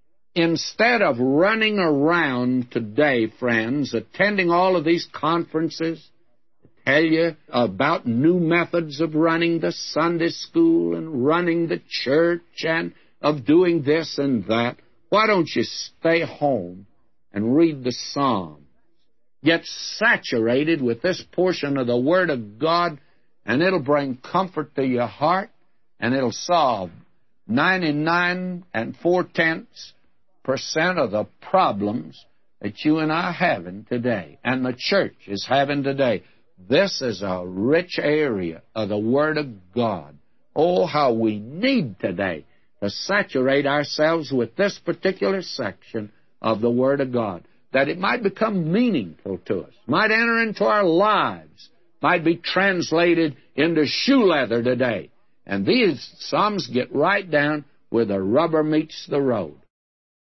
Speaker 1: Instead of running around today, friends, attending all of these conferences, tell you about new methods of running the Sunday school and running the church and of doing this and that, why don't you stay home and read the Psalms? Get saturated with this portion of the Word of God, and it'll bring comfort to your heart, and it'll solve ninety-nine and four-tenths percent of the problems that you and I are having today, and the church is having today. This is a rich area of the Word of God. Oh, how we need today to saturate ourselves with this particular section of the Word of God, that it might become meaningful to us, might enter into our lives, might be translated into shoe leather today. And these Psalms get right down where the rubber meets the road.